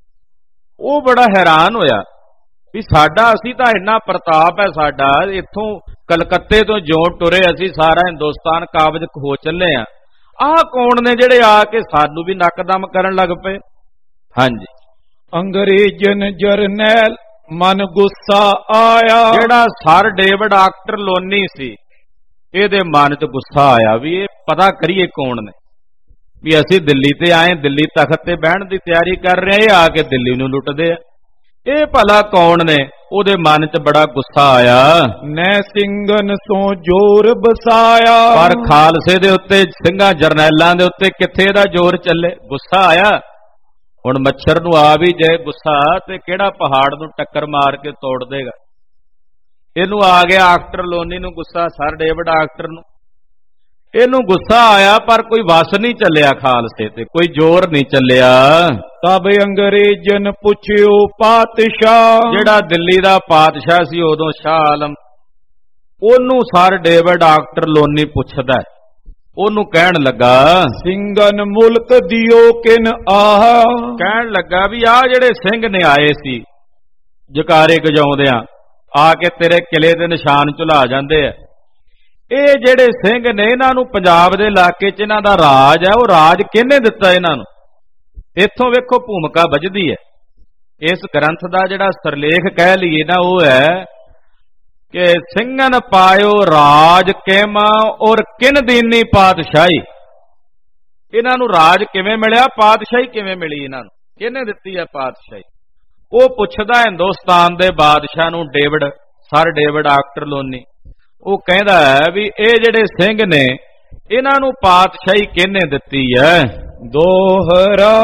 S1: ਉਹ ਬੜਾ ਹੈਰਾਨ ਹੋਇਆ ਵੀ ਸਾਡਾ, ਅਸੀਂ ਤਾਂ ਇੰਨਾ ਪ੍ਰਤਾਪ ਹੈ ਸਾਡਾ, ਇੱਥੋਂ ਕਲਕੱਤੇ ਤੋਂ ਜਿਉਂ ਟੁਰੇ ਅਸੀਂ ਸਾਰਾ ਹਿੰਦੁਸਤਾਨ ਕਾਬਜ ਹੋ ਚੱਲੇ ਆ। ਆਹ ਕੌਣ ਨੇ ਜਿਹੜੇ ਆ ਕੇ ਸਾਨੂੰ ਵੀ ਨੱਕਦਮ ਕਰਨ ਲੱਗ ਪਏ? ਹਾਂਜੀ,
S2: ਅੰਗਰੇਜ਼ਨ ਜਰਨੈਲ ਮਨ ਗੁੱਸਾ ਆਇਆ।
S1: ਜਿਹੜਾ ਸਰ ਡੇਵਿਡ ਆਕਟਰਲੋਨੀ ਸੀ, ਇਹਦੇ ਮਨ 'ਚ ਗੁੱਸਾ ਆਇਆ ਵੀ ਇਹ ਪਤਾ ਕਰੀਏ ਕੌਣ ਨੇ, ਵੀ ਅਸੀਂ ਦਿੱਲੀ ਤੇ ਆਏ, ਦਿੱਲੀ ਤਖਤ ਤੇ ਬਹਿਣ ਦੀ ਤਿਆਰੀ ਕਰ ਰਹੇ, ਇਹ ਆ ਕੇ ਦਿੱਲੀ ਨੂੰ ਲੁੱਟਦੇ ਆ, ਇਹ ਭਲਾ ਕੌਣ ਨੇ? ਉਹਦੇ ਮਨ 'ਚ ਬੜਾ ਗੁੱਸਾ ਆਇਆ।
S2: ਨੈ ਸਿੰਘਨ ਸੋ ਜ਼ੋਰ ਬਸਾਇਆ।
S1: ਪਰ ਖਾਲਸੇ ਦੇ ਉੱਤੇ, ਸਿੰਘਾਂ ਜਰਨੈਲਾਂ ਦੇ ਉੱਤੇ ਕਿੱਥੇ ਇਹਦਾ ਜ਼ੋਰ ਚੱਲੇ? ਗੁੱਸਾ ਆਇਆ। ਹੁਣ ਮੱਛਰ ਨੂੰ ਆ ਵੀ ਜੇ ਗੁੱਸਾ ਤੇ ਕਿਹੜਾ ਪਹਾੜ ਨੂੰ ਟੱਕਰ ਮਾਰ ਕੇ ਤੋੜ ਦੇਗਾ? ਇਹਨੂੰ ਆ ਗਿਆ ਆਕਟਰਲੋਨੀ ਨੂੰ ਗੁੱਸਾ, ਸਰ ਡੇਵਿਡ ਆਕਟਰ ਨੂੰ। ਇਹਨੂੰ ਗੁੱਸਾ ਆਇਆ ਪਰ ਕੋਈ ਵਸ ਨਹੀਂ ਚੱਲਿਆ ਖਾਲਸੇ ਤੇ, ਕੋਈ ਜ਼ੋਰ ਨਹੀਂ ਚੱਲਿਆ।
S2: ਤਬ ਅੰਗਰੇਜ਼ਨ ਪੁੱਛਿਓ ਪਾਤਸ਼ਾਹ।
S1: ਜਿਹੜਾ ਦਿੱਲੀ ਦਾ ਪਾਤਸ਼ਾਹ ਸੀ ਉਦੋਂ, ਸ਼ਾਹ ਆਲਮ, ਉਹਨੂੰ ਸਰ ਡੇਵਿਡ ਆਕਟਰਲੋਨੀ ਪੁੱਛਦਾ। ਉਹਨੂੰ ਕਹਿਣ ਲੱਗਾ,
S2: ਸਿੰਘਨ ਮੁਲਕ ਦਿਓ ਕਿਨ ਆਹ।
S1: ਕਹਿਣ ਲੱਗਾ ਵੀ ਆਹ ਜਿਹੜੇ ਸਿੰਘ ਨੇ ਆਏ ਸੀ ਜਕਾਰੇ ਗਜਾਉਂਦਿਆਂ, ਆ ਕੇ ਤੇਰੇ ਕਿਲੇ ਦੇ ਨਿਸ਼ਾਨ ਝੁਲਾ ਜਾਂਦੇ ਆ, ਇਹ ਜਿਹੜੇ ਸਿੰਘ ਨੇ, ਇਹਨਾਂ ਨੂੰ ਪੰਜਾਬ ਦੇ ਇਲਾਕੇ 'ਚ ਇਹਨਾਂ ਦਾ ਰਾਜ ਹੈ, ਉਹ ਰਾਜ ਕਿਹਨੇ ਦਿੱਤਾ ਇਹਨਾਂ ਨੂੰ? ਇੱਥੋਂ ਵੇਖੋ ਭੂਮਿਕਾ ਵੱਜਦੀ ਹੈ। ਇਸ ਗ੍ਰੰਥ ਦਾ ਜਿਹੜਾ ਸਰਲੇਖ ਕਹਿ ਲਈਏ ਨਾ, ਉਹ ਹੈ ਕਿ ਸਿੰਘਨ ਪਾਇਓ ਰਾਜ ਕਿਮ ਔਰ ਕਿਨ ਦੀਨੀ ਪਾਤਸ਼ਾਹੀ। ਇਹਨਾਂ ਨੂੰ ਰਾਜ ਕਿਵੇਂ ਮਿਲਿਆ, ਪਾਤਸ਼ਾਹੀ ਕਿਵੇਂ ਮਿਲੀ, ਇਹਨਾਂ ਨੂੰ ਕਿਹਨੇ ਦਿੱਤੀ ਹੈ ਪਾਤਸ਼ਾਹੀ? ਉਹ ਪੁੱਛਦਾ ਹਿੰਦੁਸਤਾਨ ਦੇ ਬਾਦਸ਼ਾਹ ਨੂੰ, ਡੇਵਿਡ, ਸਰ ਡੇਵਿਡ ਆਕਟਰਲੋਨੀ। ਉਹ ਕਹਿੰਦਾ ਹੈ ਵੀ ਇਹ ਜਿਹੜੇ ਸਿੰਘ ਨੇ, ਇਹਨਾਂ ਨੂੰ ਪਾਤਸ਼ਾਹੀ ਕਿਹਨੇ ਦਿੱਤੀ ਹੈ?
S2: ਦੋਹਰਾ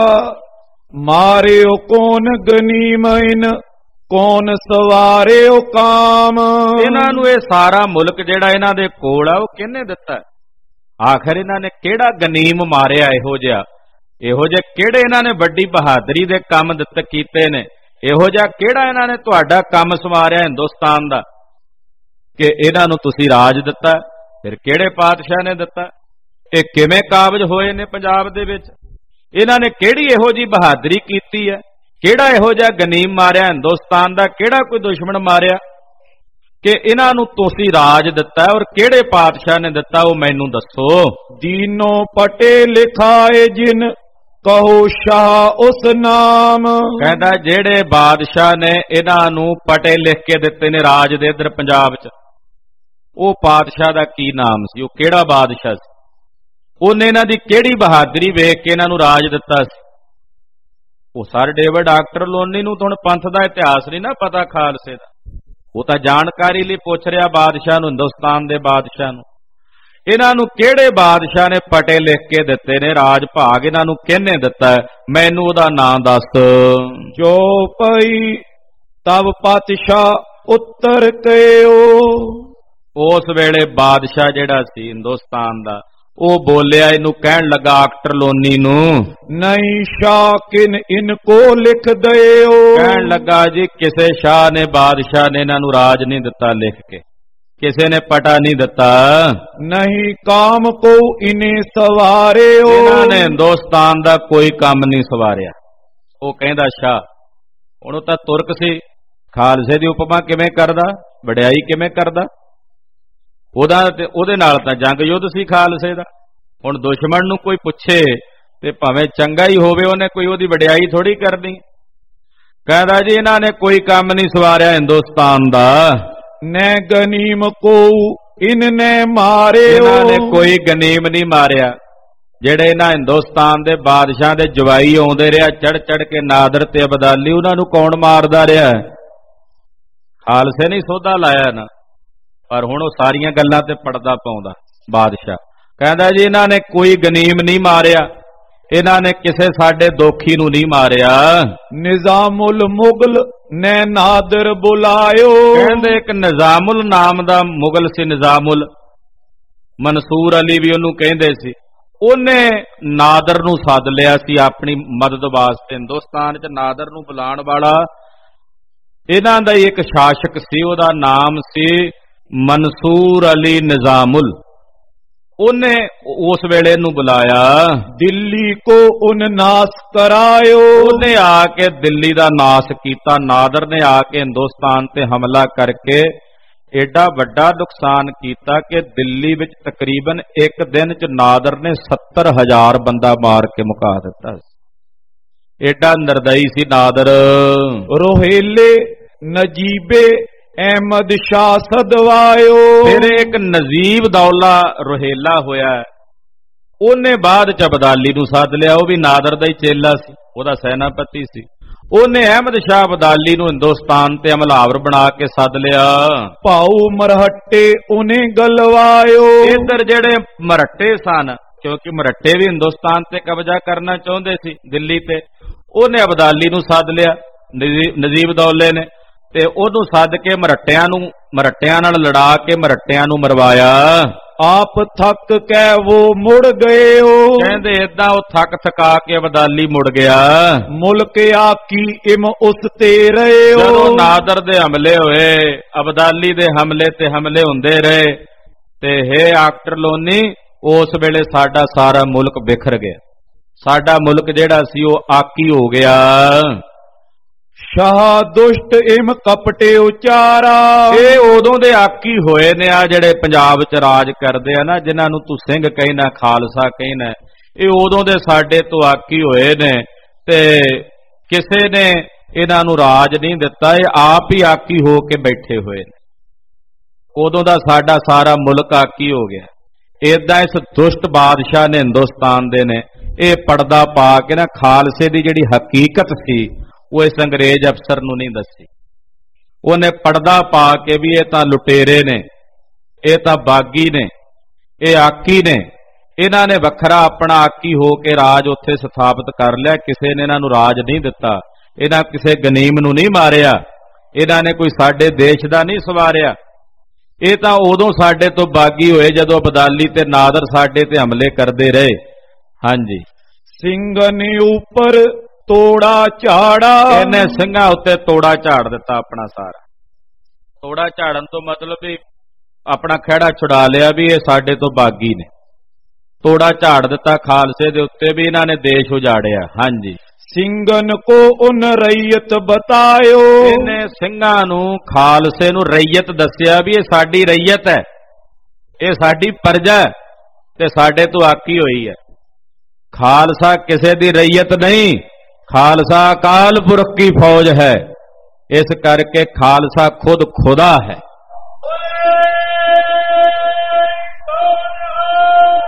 S2: ਮਾਰਿਓ ਕੌਣ ਗਨੀਮਨ, ਕੌਣ ਸਵਾਰਿਓ ਕਾਮ।
S1: ਇਹਨਾਂ ਨੂੰ ਇਹ ਸਾਰਾ ਮੁਲਕ ਜਿਹੜਾ ਇਹਨਾਂ ਦੇ ਕੋਲ ਆ, ਉਹ ਕਿਹਨੇ ਦਿੱਤਾ? ਆਖਰ ਇਹਨਾਂ ਨੇ ਕਿਹੜਾ ਗਨੀਮ ਮਾਰਿਆ? ਇਹੋ ਜਿਹਾ ਇਹੋ ਜਿਹਾ ਕਿਹੜੇ ਇਹਨਾਂ ਨੇ ਵੱਡੀ ਬਹਾਦਰੀ ਦੇ ਕੰਮ ਦਿੱਤੇ ਕੀਤੇ ਨੇ? ਇਹੋ ਜਿਹਾ ਕਿਹੜਾ ਇਹਨਾਂ ਨੇ ਤੁਹਾਡਾ ਕੰਮ ਸੰਵਾਰਿਆ ਹਿੰਦੁਸਤਾਨ ਦਾ ਕਿ ਇਹਨਾਂ ਨੂੰ ਤੁਸੀਂ ਰਾਜ ਦਿੱਤਾ? ਫਿਰ ਕਿਹੜੇ ਪਾਤਸ਼ਾਹ ਨੇ ਦਿੱਤਾ? ਇਹ ਕਿਵੇਂ ਕਾਬਜ ਹੋਏ ਨੇ ਪੰਜਾਬ ਦੇ ਵਿੱਚ? ਇਹਨਾਂ ਨੇ ਕਿਹੜੀ ਇਹੋ ਜਿਹੀ ਬਹਾਦਰੀ ਕੀਤੀ ਹੈ? ਕਿਹੜਾ ਇਹੋ ਜਿਹਾ ਗਨੀਮ ਮਾਰਿਆ ਹਿੰਦੁਸਤਾਨ ਦਾ? ਕਿਹੜਾ ਕੋਈ ਦੁਸ਼ਮਣ ਮਾਰਿਆ ਕਿ ਇਹਨਾਂ ਨੂੰ ਤੁਸੀਂ ਰਾਜ ਦਿੱਤਾ? ਔਰ ਕਿਹੜੇ ਪਾਤਸ਼ਾਹ ਨੇ ਦਿੱਤਾ, ਉਹ ਮੈਨੂੰ ਦੱਸੋ।
S2: ਦੀਨੋ ਪਟੇ ਲਿਖਾਏ ਜਿਨ ਕਹੋ ਸ਼ਾਹ ਉਸ ਨਾਮ।
S1: ਕਹਿੰਦਾ ਜਿਹੜੇ ਬਾਦਸ਼ਾਹ ਨੇ ਇਹਨਾਂ ਨੂੰ ਪਟੇ ਲਿਖ ਕੇ ਦਿੱਤੇ ਨੇ ਰਾਜ ਦੇ ਇਧਰ ਪੰਜਾਬ 'ਚ, ਉਹ ਪਾਤਸ਼ਾਹ ਦਾ ਕੀ ਨਾਮ ਸੀ? ਉਹ ਕਿਹੜਾ ਬਾਦਸ਼ਾਹ ਸੀ? ਉਹਨੇ ਇਹਨਾਂ ਦੀ ਕਿਹੜੀ ਬਹਾਦਰੀ ਵੇਖ ਕੇ ਇਹਨਾਂ ਨੂੰ ਰਾਜ ਦਿੱਤਾ ਸੀ? ਉਹ ਸਰ ਡੇਵਿਡ ਆਕਟਰਲੋਨੀ ਨੂੰ ਹੁਣ ਪੰਥ ਦਾ ਇਤਿਹਾਸ ਨਹੀਂ ਨਾ ਪਤਾ ਖਾਲਸੇ ਦਾ, ਉਹ ਤਾਂ ਜਾਣਕਾਰੀ ਲਈ ਪੁੱਛ ਰਿਹਾ ਬਾਦਸ਼ਾਹ ਨੂੰ, ਹਿੰਦੁਸਤਾਨ ਦੇ ਬਾਦਸ਼ਾਹ ਨੂੰ। ਇਹਨਾਂ ਨੂੰ ਕਿਹੜੇ ਬਾਦਸ਼ਾਹ ਨੇ ਪਟੇ ਲਿਖ ਕੇ ਦਿੱਤੇ ਨੇ, ਰਾਜ ਭਾਗ ਇਹਨਾਂ ਨੂੰ ਕਿਹਨੇ ਦਿੱਤਾ, ਮੈਨੂੰ ਉਹਦਾ ਨਾਂ ਦੱਸ।
S2: ਜੋ ਪਈ ਤਬ ਪਾਤਸ਼ਾਹ ਉੱਤਰ ਕਇਓ।
S1: ਉਸ ਵੇਲੇ ਬਾਦਸ਼ਾਹ ਜਿਹੜਾ ਸੀ ਹਿੰਦੁਸਤਾਨ ਦਾ, ਉਹ ਬੋਲਿਆ, ਇਹਨੂੰ ਕਹਿਣ ਲੱਗਾ ਆਕਟਰਲੋਨੀ ਨੂੰ,
S2: ਨਹੀਂ ਸ਼ਾਹ ਕਿਨ ਇਨਕੋ ਲਿਖ ਦਿਓ।
S1: ਕਹਿਣ ਲੱਗਾ ਜੀ ਕਿਸੇ ਸ਼ਾਹ ਨੇ, ਬਾਦਸ਼ਾਹ ਨੇ ਇਹਨਾਂ ਨੂੰ ਰਾਜ ਨਹੀਂ ਦਿੱਤਾ ਲਿਖ ਕੇ, ਕਿਸੇ ਨੇ ਪਟਾ ਨਹੀਂ ਦਿੱਤਾ।
S2: ਨਹੀਂ ਕਾਮ ਕੋ ਇਨੇ ਸਵਾਰਿਓ।
S1: ਇਹਨਾਂ ਨੇ ਹਿੰਦੁਸਤਾਨ ਦਾ ਕੋਈ ਕੰਮ ਨਹੀਂ ਸਵਾਰਿਆ। ਉਹ ਕਹਿੰਦਾ ਸ਼ਾਹ, ਉਹਨੂੰ ਤਾਂ ਤੁਰਕ ਸੀ, ਖਾਲਸੇ ਦੀ ਉਪਮਾ ਕਿਵੇਂ ਕਰਦਾ, ਵਡਿਆਈ ਕਿਵੇਂ ਕਰਦਾ, ਉਹਦਾ ਤੇ ਉਹਦੇ ਨਾਲ ਤਾਂ ਜੰਗ ਯੁੱਧ ਸੀ ਖਾਲਸੇ ਦਾ। ਹੁਣ ਦੁਸ਼ਮਣ ਨੂੰ ਕੋਈ ਪੁੱਛੇ ਤੇ ਭਾਵੇਂ ਚੰਗਾ ਹੀ ਹੋਵੇ, ਉਹਨੇ ਕੋਈ ਉਹਦੀ ਵਡਿਆਈ ਥੋੜੀ ਕਰਨੀ। ਕਹਿੰਦਾ ਜੀ ਇਹਨਾਂ ਨੇ ਕੋਈ ਕੰਮ ਨਹੀਂ ਸਵਾਰਿਆ ਹਿੰਦੁਸਤਾਨ ਦਾ।
S2: ਨੈ ਗਨੀਮ ਕੋ ਇਨਨੇ ਮਾਰੇ।
S1: ਇਹਨਾਂ ਨੇ ਕੋਈ ਗਨੀਮ ਨਹੀਂ ਮਾਰਿਆ। ਜਿਹੜੇ ਇਹਨਾਂ ਹਿੰਦੁਸਤਾਨ ਦੇ ਬਾਦਸ਼ਾਹ ਦੇ ਜਵਾਈ ਆਉਂਦੇ ਰਿਹਾ ਚੜ ਚੜ ਕੇ, ਨਾਦਰ ਤੇ ਅਬਦਾਲੀ, ਉਹਨਾਂ ਨੂੰ ਕੌਣ ਮਾਰਦਾ ਰਿਹਾ? ਖਾਲਸੇ ਨੇ ਸੋਧਾ ਲਾਇਆ ਨਾ, ਪਰ ਹੁਣ ਉਹ ਸਾਰੀਆਂ ਗੱਲਾਂ ਤੇ ਪੜਦਾ ਪਾਉਂਦਾ ਬਾਦਸ਼ਾਹ। ਕਹਿੰਦਾ ਜੀ ਇਹਨਾਂ ਨੇ ਕੋਈ ਗਨੀਮ ਨਹੀਂ ਮਾਰਿਆ, ਇਹਨਾਂ ਨੇ ਕਿਸੇ ਸਾਡੇ ਦੋਖੀ ਨੂੰ ਨਹੀਂ ਮਾਰਿਆ।
S2: ਨਿਜ਼ਾਮੁਲ ਮੁਗਲ ਨੇ ਨਾਦਰ ਬੁਲਾਇਓ।
S1: ਕਹਿੰਦੇ ਇੱਕ ਨਿਜ਼ਾਮੁਲ ਨਾਮ ਦਾ ਮੁਗਲ ਸੀ, ਨਿਜ਼ਾਮੁਲ, ਮਨਸੂਰ ਅਲੀ ਵੀ ਉਹਨੂੰ ਕਹਿੰਦੇ ਸੀ। ਉਹਨੇ ਨਾਦਰ ਨੂੰ ਸੱਦ ਲਿਆ ਸੀ ਆਪਣੀ ਮਦਦ ਵਾਸਤੇ। ਹਿੰਦੁਸਤਾਨ 'ਚ ਨਾਦਰ ਨੂੰ ਬੁਲਾਉਣ ਵਾਲਾ ਇਹਨਾਂ ਦਾ ਹੀ ਇੱਕ ਸ਼ਾਸਕ ਸੀ, ਉਹਦਾ ਨਾਮ ਸੀ ਮਨਸੂਰ ਅਲੀ ਨਿਜ਼ਾਮੁਲ। ਉਹਨੇ ਉਸ ਵੇਲੇ ਨੂੰ ਬੁਲਾਇਆ,
S2: ਦਿੱਲੀ ਕੋ ਉਨ ਨਾਸ ਕਰਾਇਓ।
S1: ਉਹਨੇ ਆ ਕੇ ਦਿੱਲੀ ਦਾ ਨਾਸ ਕੀਤਾ। ਨਾਦਰ ਨੇ ਆ ਕੇ ਹਿੰਦੁਸਤਾਨ ਤੇ ਹਮਲਾ ਕਰਕੇ ਏਡਾ ਵੱਡਾ ਨੁਕਸਾਨ ਕੀਤਾ ਕਿ ਦਿੱਲੀ ਵਿੱਚ ਤਕਰੀਬਨ ਇੱਕ ਦਿਨ 'ਚ ਨਾਦਰ ਨੇ ਸੱਤਰ ਹਜ਼ਾਰ ਬੰਦਾ ਮਾਰ ਕੇ ਮੁਕਾ ਦਿੱਤਾ। ਏਡਾ ਨਿਰਦਈ ਸੀ ਨਾਦਰ।
S2: ਰੋਹੇਲੇ ਨਜੀਬੇ ਅਹਿਮਦ ਸ਼ਾਹ ਸਦਵਾਇਓ।
S1: ਫਿਰ ਇੱਕ ਨਜੀਬ ਦੌਲਾ ਰੋਹੇਲਾ ਹੋਇਆ, ਉਹਨੇ ਬਾਅਦ ਚ ਅਬਦਾਲੀ ਨੂੰ ਸੱਦ ਲਿਆ। ਉਹ ਵੀ ਨਾਦਰ ਦਾ ਹੀ ਚੇਲਾ ਸੀ, ਉਹਦਾ ਸੈਨਾਪਤੀ ਸੀ। ਉਹਨੇ ਅਹਿਮਦ ਸ਼ਾਹ ਅਬਦਾਲੀ ਨੂੰ ਹਿੰਦੁਸਤਾਨ ਤੇ ਹਮਲਾਵਰ ਬਣਾ ਕੇ ਸੱਦ ਲਿਆ।
S2: ਭਾਊ ਮਰਹੱਟੇ ਉਹਨੇ ਗਲਵਾਇਓ।
S1: ਇੱਧਰ ਜਿਹੜੇ ਮਰਹੱਟੇ ਸਨ, ਕਿਉਂਕਿ ਮਰਹੱਟੇ ਵੀ ਹਿੰਦੁਸਤਾਨ ਤੇ ਕਬਜ਼ਾ ਕਰਨਾ ਚਾਹੁੰਦੇ ਸੀ ਦਿੱਲੀ ਤੇ, ਉਹਨੇ ਅਬਦਾਲੀ ਨੂੰ ਸੱਦ ਲਿਆ ਨਜੀਬ ਦੌਲੇ ਨੇ, ਤੇ ਉਹਨੂੰ ਸੱਦ ਕੇ ਮਰਹੱਟਿਆਂ ਨੂੰ ਮਰਹੱਟਿਆਂ ਨਾਲ ਲੜਾ ਕੇ ਮਰਹੱਟਿਆਂ ਨੂੰ ਮਰਵਾਇਆ।
S2: ਆਪ ਥੱਕ ਕੇ ਉਹ ਮੁੜ ਗਏ। ਉਹ
S1: ਕਹਿੰਦੇ ਏਦਾਂ ਉਹ ਥੱਕ ਥਕਾ ਕੇ ਅਬਦਾਲੀ ਮੁੜ ਗਿਆ।
S2: ਮੁਲਕ ਆਕੀ ਇਮ ਉਸ ਤੇ ਰਹੇ।
S1: ਜਦੋਂ ਨਾਦਰ ਦੇ ਹਮਲੇ ਹੋਏ, ਅਬਦਾਲੀ ਦੇ ਹਮਲੇ ਤੇ ਹਮਲੇ ਹੁੰਦੇ ਰਹੇ, ਤੇ ਹੇ ਆਕਟਰਲੋਨੀ, ਉਸ ਵੇਲੇ ਸਾਡਾ ਸਾਰਾ ਮੁਲਕ ਬਿਖਰ ਗਿਆ। ਸਾਡਾ ਮੁਲਕ ਜਿਹੜਾ ਸੀ ਉਹ ਆਕੀ ਹੋ ਗਿਆ।
S2: ਸ਼ਾਹ ਦੁਸ਼ਟ ਇਮ ਕਪਟੇ ਉਚਾਰਾ।
S1: ਇਹ ਉਦੋਂ ਦੇ ਆਕੀ ਹੋਏ ਨੇ ਆ ਜਿਹੜੇ ਪੰਜਾਬ 'ਚ ਰਾਜ ਕਰਦੇ ਆ ਨਾ, ਜਿਨ੍ਹਾਂ ਨੂੰ ਤੂੰ ਸਿੰਘ ਕਹਿਣਾ, ਖਾਲਸਾ ਕਹਿਣਾ, ਇਹ ਉਦੋਂ ਦੇ ਸਾਡੇ ਤੋਂ ਆਕੀ ਹੋਏ ਨੇ, ਤੇ ਕਿਸੇ ਨੇ ਇਹਨਾਂ ਨੂੰ ਰਾਜ ਨਹੀਂ ਦਿੱਤਾ। ਇਹ ਆਪ ਹੀ ਆਕੀ ਹੋ ਕੇ ਬੈਠੇ ਹੋਏ ਨੇ। ਉਦੋਂ ਦਾ ਸਾਡਾ ਸਾਰਾ ਮੁਲਕ ਆਕੀ ਹੋ ਗਿਆ। ਏਦਾਂ ਇਸ ਦੁਸ਼ਟ ਬਾਦਸ਼ਾਹ ਨੇ ਹਿੰਦੁਸਤਾਨ ਦੇ ਨੇ ਇਹ ਪਰਦਾ ਪਾ ਕੇ ਨਾ ਖਾਲਸੇ ਦੀ ਜਿਹੜੀ ਹਕੀਕਤ ਸੀ ਉਹ ਇਸ ਅੰਗਰੇਜ਼ ਅਫਸਰ ਨੂੰ ਨਹੀਂ ਦੱਸੀ। ਉਹਨੇ ਪਰਦਾ ਪਾ ਕੇ ਵੀ ਇਹ ਤਾਂ ਲੁਟੇਰੇ ਨੇ, ਇਹ ਤਾਂ ਬਾਗੀ ਨੇ, ਇਹ ਆਕੀ ਨੇ, ਇਹਨਾਂ ਨੇ ਵੱਖਰਾ ਆਪਣਾ ਆਕੀ ਹੋ ਕੇ ਰਾਜ ਉੱਥੇ ਸਥਾਪਿਤ ਕਰ ਲਿਆ। ਕਿਸੇ ਨੇ ਇਹਨਾਂ ਨੂੰ ਰਾਜ ਨਹੀਂ ਦਿੱਤਾ, ਇਹਨਾਂ ਕਿਸੇ ਗਨੀਮ ਨੂੰ ਨਹੀਂ ਮਾਰਿਆ, ਇਹਨਾਂ ਨੇ ਕੋਈ ਸਾਡੇ ਦੇਸ਼ ਦਾ ਨਹੀਂ ਸਵਾਰਿਆ। ਇਹ ਤਾਂ ਉਦੋਂ ਸਾਡੇ ਤੋਂ ਬਾਗੀ ਹੋਏ ਜਦੋਂ ਅਬਦਾਲੀ ਤੇ ਨਾਦਰ ਸਾਡੇ ਤੇ ਹਮਲੇ ਕਰਦੇ ਰਹੇ। ਹਾਂਜੀ,
S2: ਸਿੰਘ ਨੇ ਉੱਪਰ ਤੋੜਾ ਝਾੜਾ।
S1: ਇਹਨੇ ਸਿੰਘਾਂ ਉੱਤੇ ਤੋੜਾ ਝਾੜ ਦਿੱਤਾ ਆਪਣਾ ਸਾਰਾ। ਤੋੜਾ ਝਾੜਨ ਤੋਂ ਮਤਲਬ ਵੀ ਆਪਣਾ ਖਹਿੜਾ ਛੁਡਾ ਲਿਆ ਵੀ ਇਹ ਸਾਡੇ ਤੋਂ ਬਾਗੀ ਨੇ। ਤੋੜਾ ਝਾੜ ਦਿੱਤਾ ਖਾਲਸੇ ਦੇ ਉੱਤੇ ਵੀ ਇਹਨਾਂ ਨੇ ਦੇਸ਼ ਉਜਾੜਿਆ। ਹਾਂਜੀ,
S2: ਸਿੰਘਨ ਕੋ ਉਨ ਰਈਅਤ ਬਤਾਇਓ।
S1: ਇਹਨੇ ਸਿੰਘਾਂ ਨੂੰ, ਖਾਲਸੇ ਨੂੰ ਰਈਅਤ ਦੱਸਿਆ ਵੀ ਇਹ ਸਾਡੀ ਰਈਅਤ ਹੈ, ਇਹ ਸਾਡੀ ਪਰਜਾ ਹੈ ਤੇ ਸਾਡੇ ਤੋਂ ਆਕੀ ਹੋਈ ਹੈ। ਖਾਲਸਾ ਕਿਸੇ ਦੀ ਰਈਅਤ ਨਹੀਂ, ਖਾਲਸਾ ਅਕਾਲ ਪੁਰਖ ਕੀ ਫੌਜ ਹੈ। ਇਸ ਕਰਕੇ ਖਾਲਸਾ ਖੁਦ ਖੁਦਾ ਹੈ।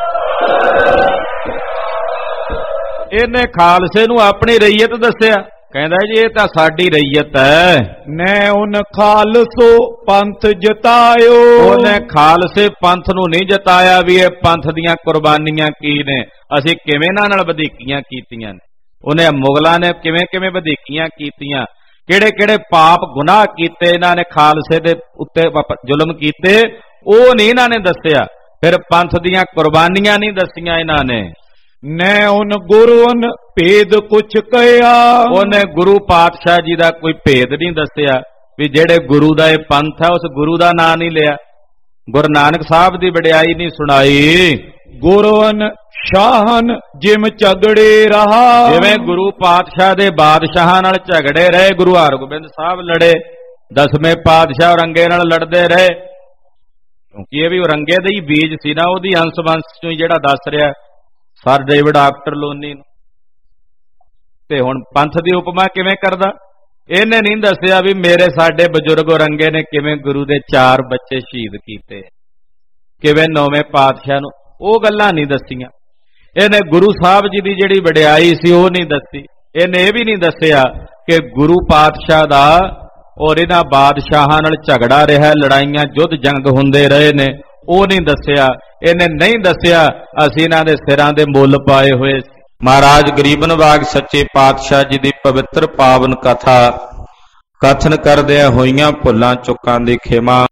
S1: ਇਹਨੇ ਖਾਲਸੇ ਨੂੰ ਆਪਣੀ ਰਈਅਤ ਦੱਸਿਆ ਕਹਿੰਦਾ ਜੀ ਇਹ ਤਾਂ ਸਾਡੀ ਰਈਅਤ ਹੈ।
S2: ਨੈ ਉਨ ਖਾਲਸੋ ਪੰਥ ਜਿਤਾਇਓ,
S1: ਉਹਨੇ ਖਾਲਸੇ ਪੰਥ ਨੂੰ ਨਹੀਂ ਜਿਤਾਇਆ ਵੀ ਇਹ ਪੰਥ ਦੀਆਂ ਕੁਰਬਾਨੀਆਂ ਕੀ ਨੇ, ਅਸੀਂ ਕਿਵੇਂ ਇਹਨਾਂ ਨਾਲ ਵਧੀਕੀਆਂ ਕੀਤੀਆਂ ਨੇ। ਉਹਨੇ ਮੁਗਲਾਂ ਨੇ ਕਿਵੇਂ ਕਿਵੇਂ ਵਧੀਕੀਆਂ ਕੀਤੀਆਂ, ਕਿਹੜੇ ਕਿਹੜੇ ਪਾਪ ਗੁਨਾਹ ਕੀਤੇ ਇਹਨਾਂ ਨੇ, ਖਾਲਸੇ ਦੇ ਉੱਤੇ ਜ਼ੁਲਮ ਕੀਤੇ, ਉਹ ਨਹੀਂ ਇਹਨਾਂ ਨੇ ਦੱਸਿਆ। ਫਿਰ ਪੰਥ ਦੀਆਂ ਕੁਰਬਾਨੀਆਂ ਨਹੀਂ ਦੱਸੀਆਂ ਇਹਨਾਂ ਨੇ।
S2: ਨੈ ਉਨ ਗੁਰਨ ਭੇਦ ਕੁਛ ਕਹਿਆ,
S1: ਉਹਨੇ ਗੁਰੂ ਪਾਤਸ਼ਾਹ ਜੀ ਦਾ ਕੋਈ ਭੇਦ ਨਹੀਂ ਦੱਸਿਆ ਵੀ ਜਿਹੜੇ ਗੁਰੂ ਦਾ ਇਹ ਪੰਥ ਹੈ ਉਸ ਗੁਰੂ ਦਾ ਨਾਂ ਨਹੀਂ ਲਿਆ। ਗੁਰੂ ਨਾਨਕ ਸਾਹਿਬ ਦੀ ਵਡਿਆਈ ਨਹੀਂ ਸੁਣਾਈ।
S2: ਗੁਰਨ ਸ਼ਾਹਨ ਜਿਮ ਝਗੜੇ ਰਹਾ,
S1: ਜਿਵੇਂ ਗੁਰੂ ਪਾਤਸ਼ਾਹ ਦੇ ਬਾਦਸ਼ਾਹਾਂ ਨਾਲ ਝਗੜੇ ਰਹੇ, ਗੁਰੂ ਹਰਗੋਬਿੰਦ ਸਾਹਿਬ ਲੜੇ, ਦਸਵੇਂ ਪਾਤਸ਼ਾਹ ਔਰੰਗੇ ਨਾਲ ਲੜਦੇ ਰਹੇ, ਕਿਉਂਕਿ ਇਹ ਵੀ ਔਰੰਗੇ ਦੇ ਹੀ ਬੀਜ ਸੀ ਨਾ, ਉਹਦੀ ਅੰਸ਼ ਵੰਸ਼ ਚੋਂ ਜਿਹੜਾ ਦੱਸ ਰਿਹਾ ਸਰ ਡੇਵਿਡ ਆਫਟਰ ਲੋਨੀ ਨੂੰ। ਤੇ ਹੁਣ ਪੰਥ ਦੀ ਉਪਮਾ ਕਿਵੇਂ ਕਰਦਾ, ਇਹਨੇ ਨਹੀਂ ਦੱਸਿਆ ਵੀ ਮੇਰੇ ਸਾਡੇ ਬਜ਼ੁਰਗ ਔਰੰਗੇ ਨੇ ਕਿਵੇਂ ਗੁਰੂ ਦੇ ਚਾਰ ਬੱਚੇ ਸ਼ਹੀਦ ਕੀਤੇ, ਕਿਵੇਂ ਨੌਵੇਂ ਪਾਤਸ਼ਾਹ ਨੂੰ, ਉਹ ਗੱਲਾਂ ਨਹੀਂ ਦੱਸੀਆਂ। ਇਹਨੇ ਗੁਰੂ ਸਾਹਿਬ ਜੀ ਦੀ ਜਿਹੜੀ ਵਡਿਆਈ ਸੀ ਉਹ ਨਹੀਂ ਦੱਸੀ। ਇਹਨੇ ਇਹ ਵੀ ਨਹੀਂ ਦੱਸਿਆ ਕਿ ਗੁਰੂ ਪਾਤਸ਼ਾਹ ਦਾ ਔਰ ਇਹਨਾਂ ਬਾਦਸ਼ਾਹਾਂ ਨਾਲ ਝਗੜਾ ਰਿਹਾ, ਲੜਾਈਆਂ ਯੁੱਧ ਜੰਗ ਹੁੰਦੇ ਰਹੇ ਨੇ, ਉਹ ਨਹੀਂ ਦੱਸਿਆ। ਇਹਨੇ ਨਹੀਂ ਦੱਸਿਆ ਅਸੀਂ ਇਹਨਾਂ ਦੇ ਸਿਰਾਂ ਦੇ ਮੁੱਲ ਪਾਏ ਹੋਏ ਸੀ। ਮਹਾਰਾਜ ਗਰੀਬ ਨਿਵਾਜ ਸੱਚੇ ਪਾਤਸ਼ਾਹ ਜੀ ਦੀ ਪਵਿੱਤਰ ਪਾਵਨ ਕਥਾ ਕਥਨ ਕਰਦਿਆਂ ਹੋਈਆਂ ਭੁੱਲਾਂ ਚੁੱਕਾਂ ਦੀ ਖਿਮਾ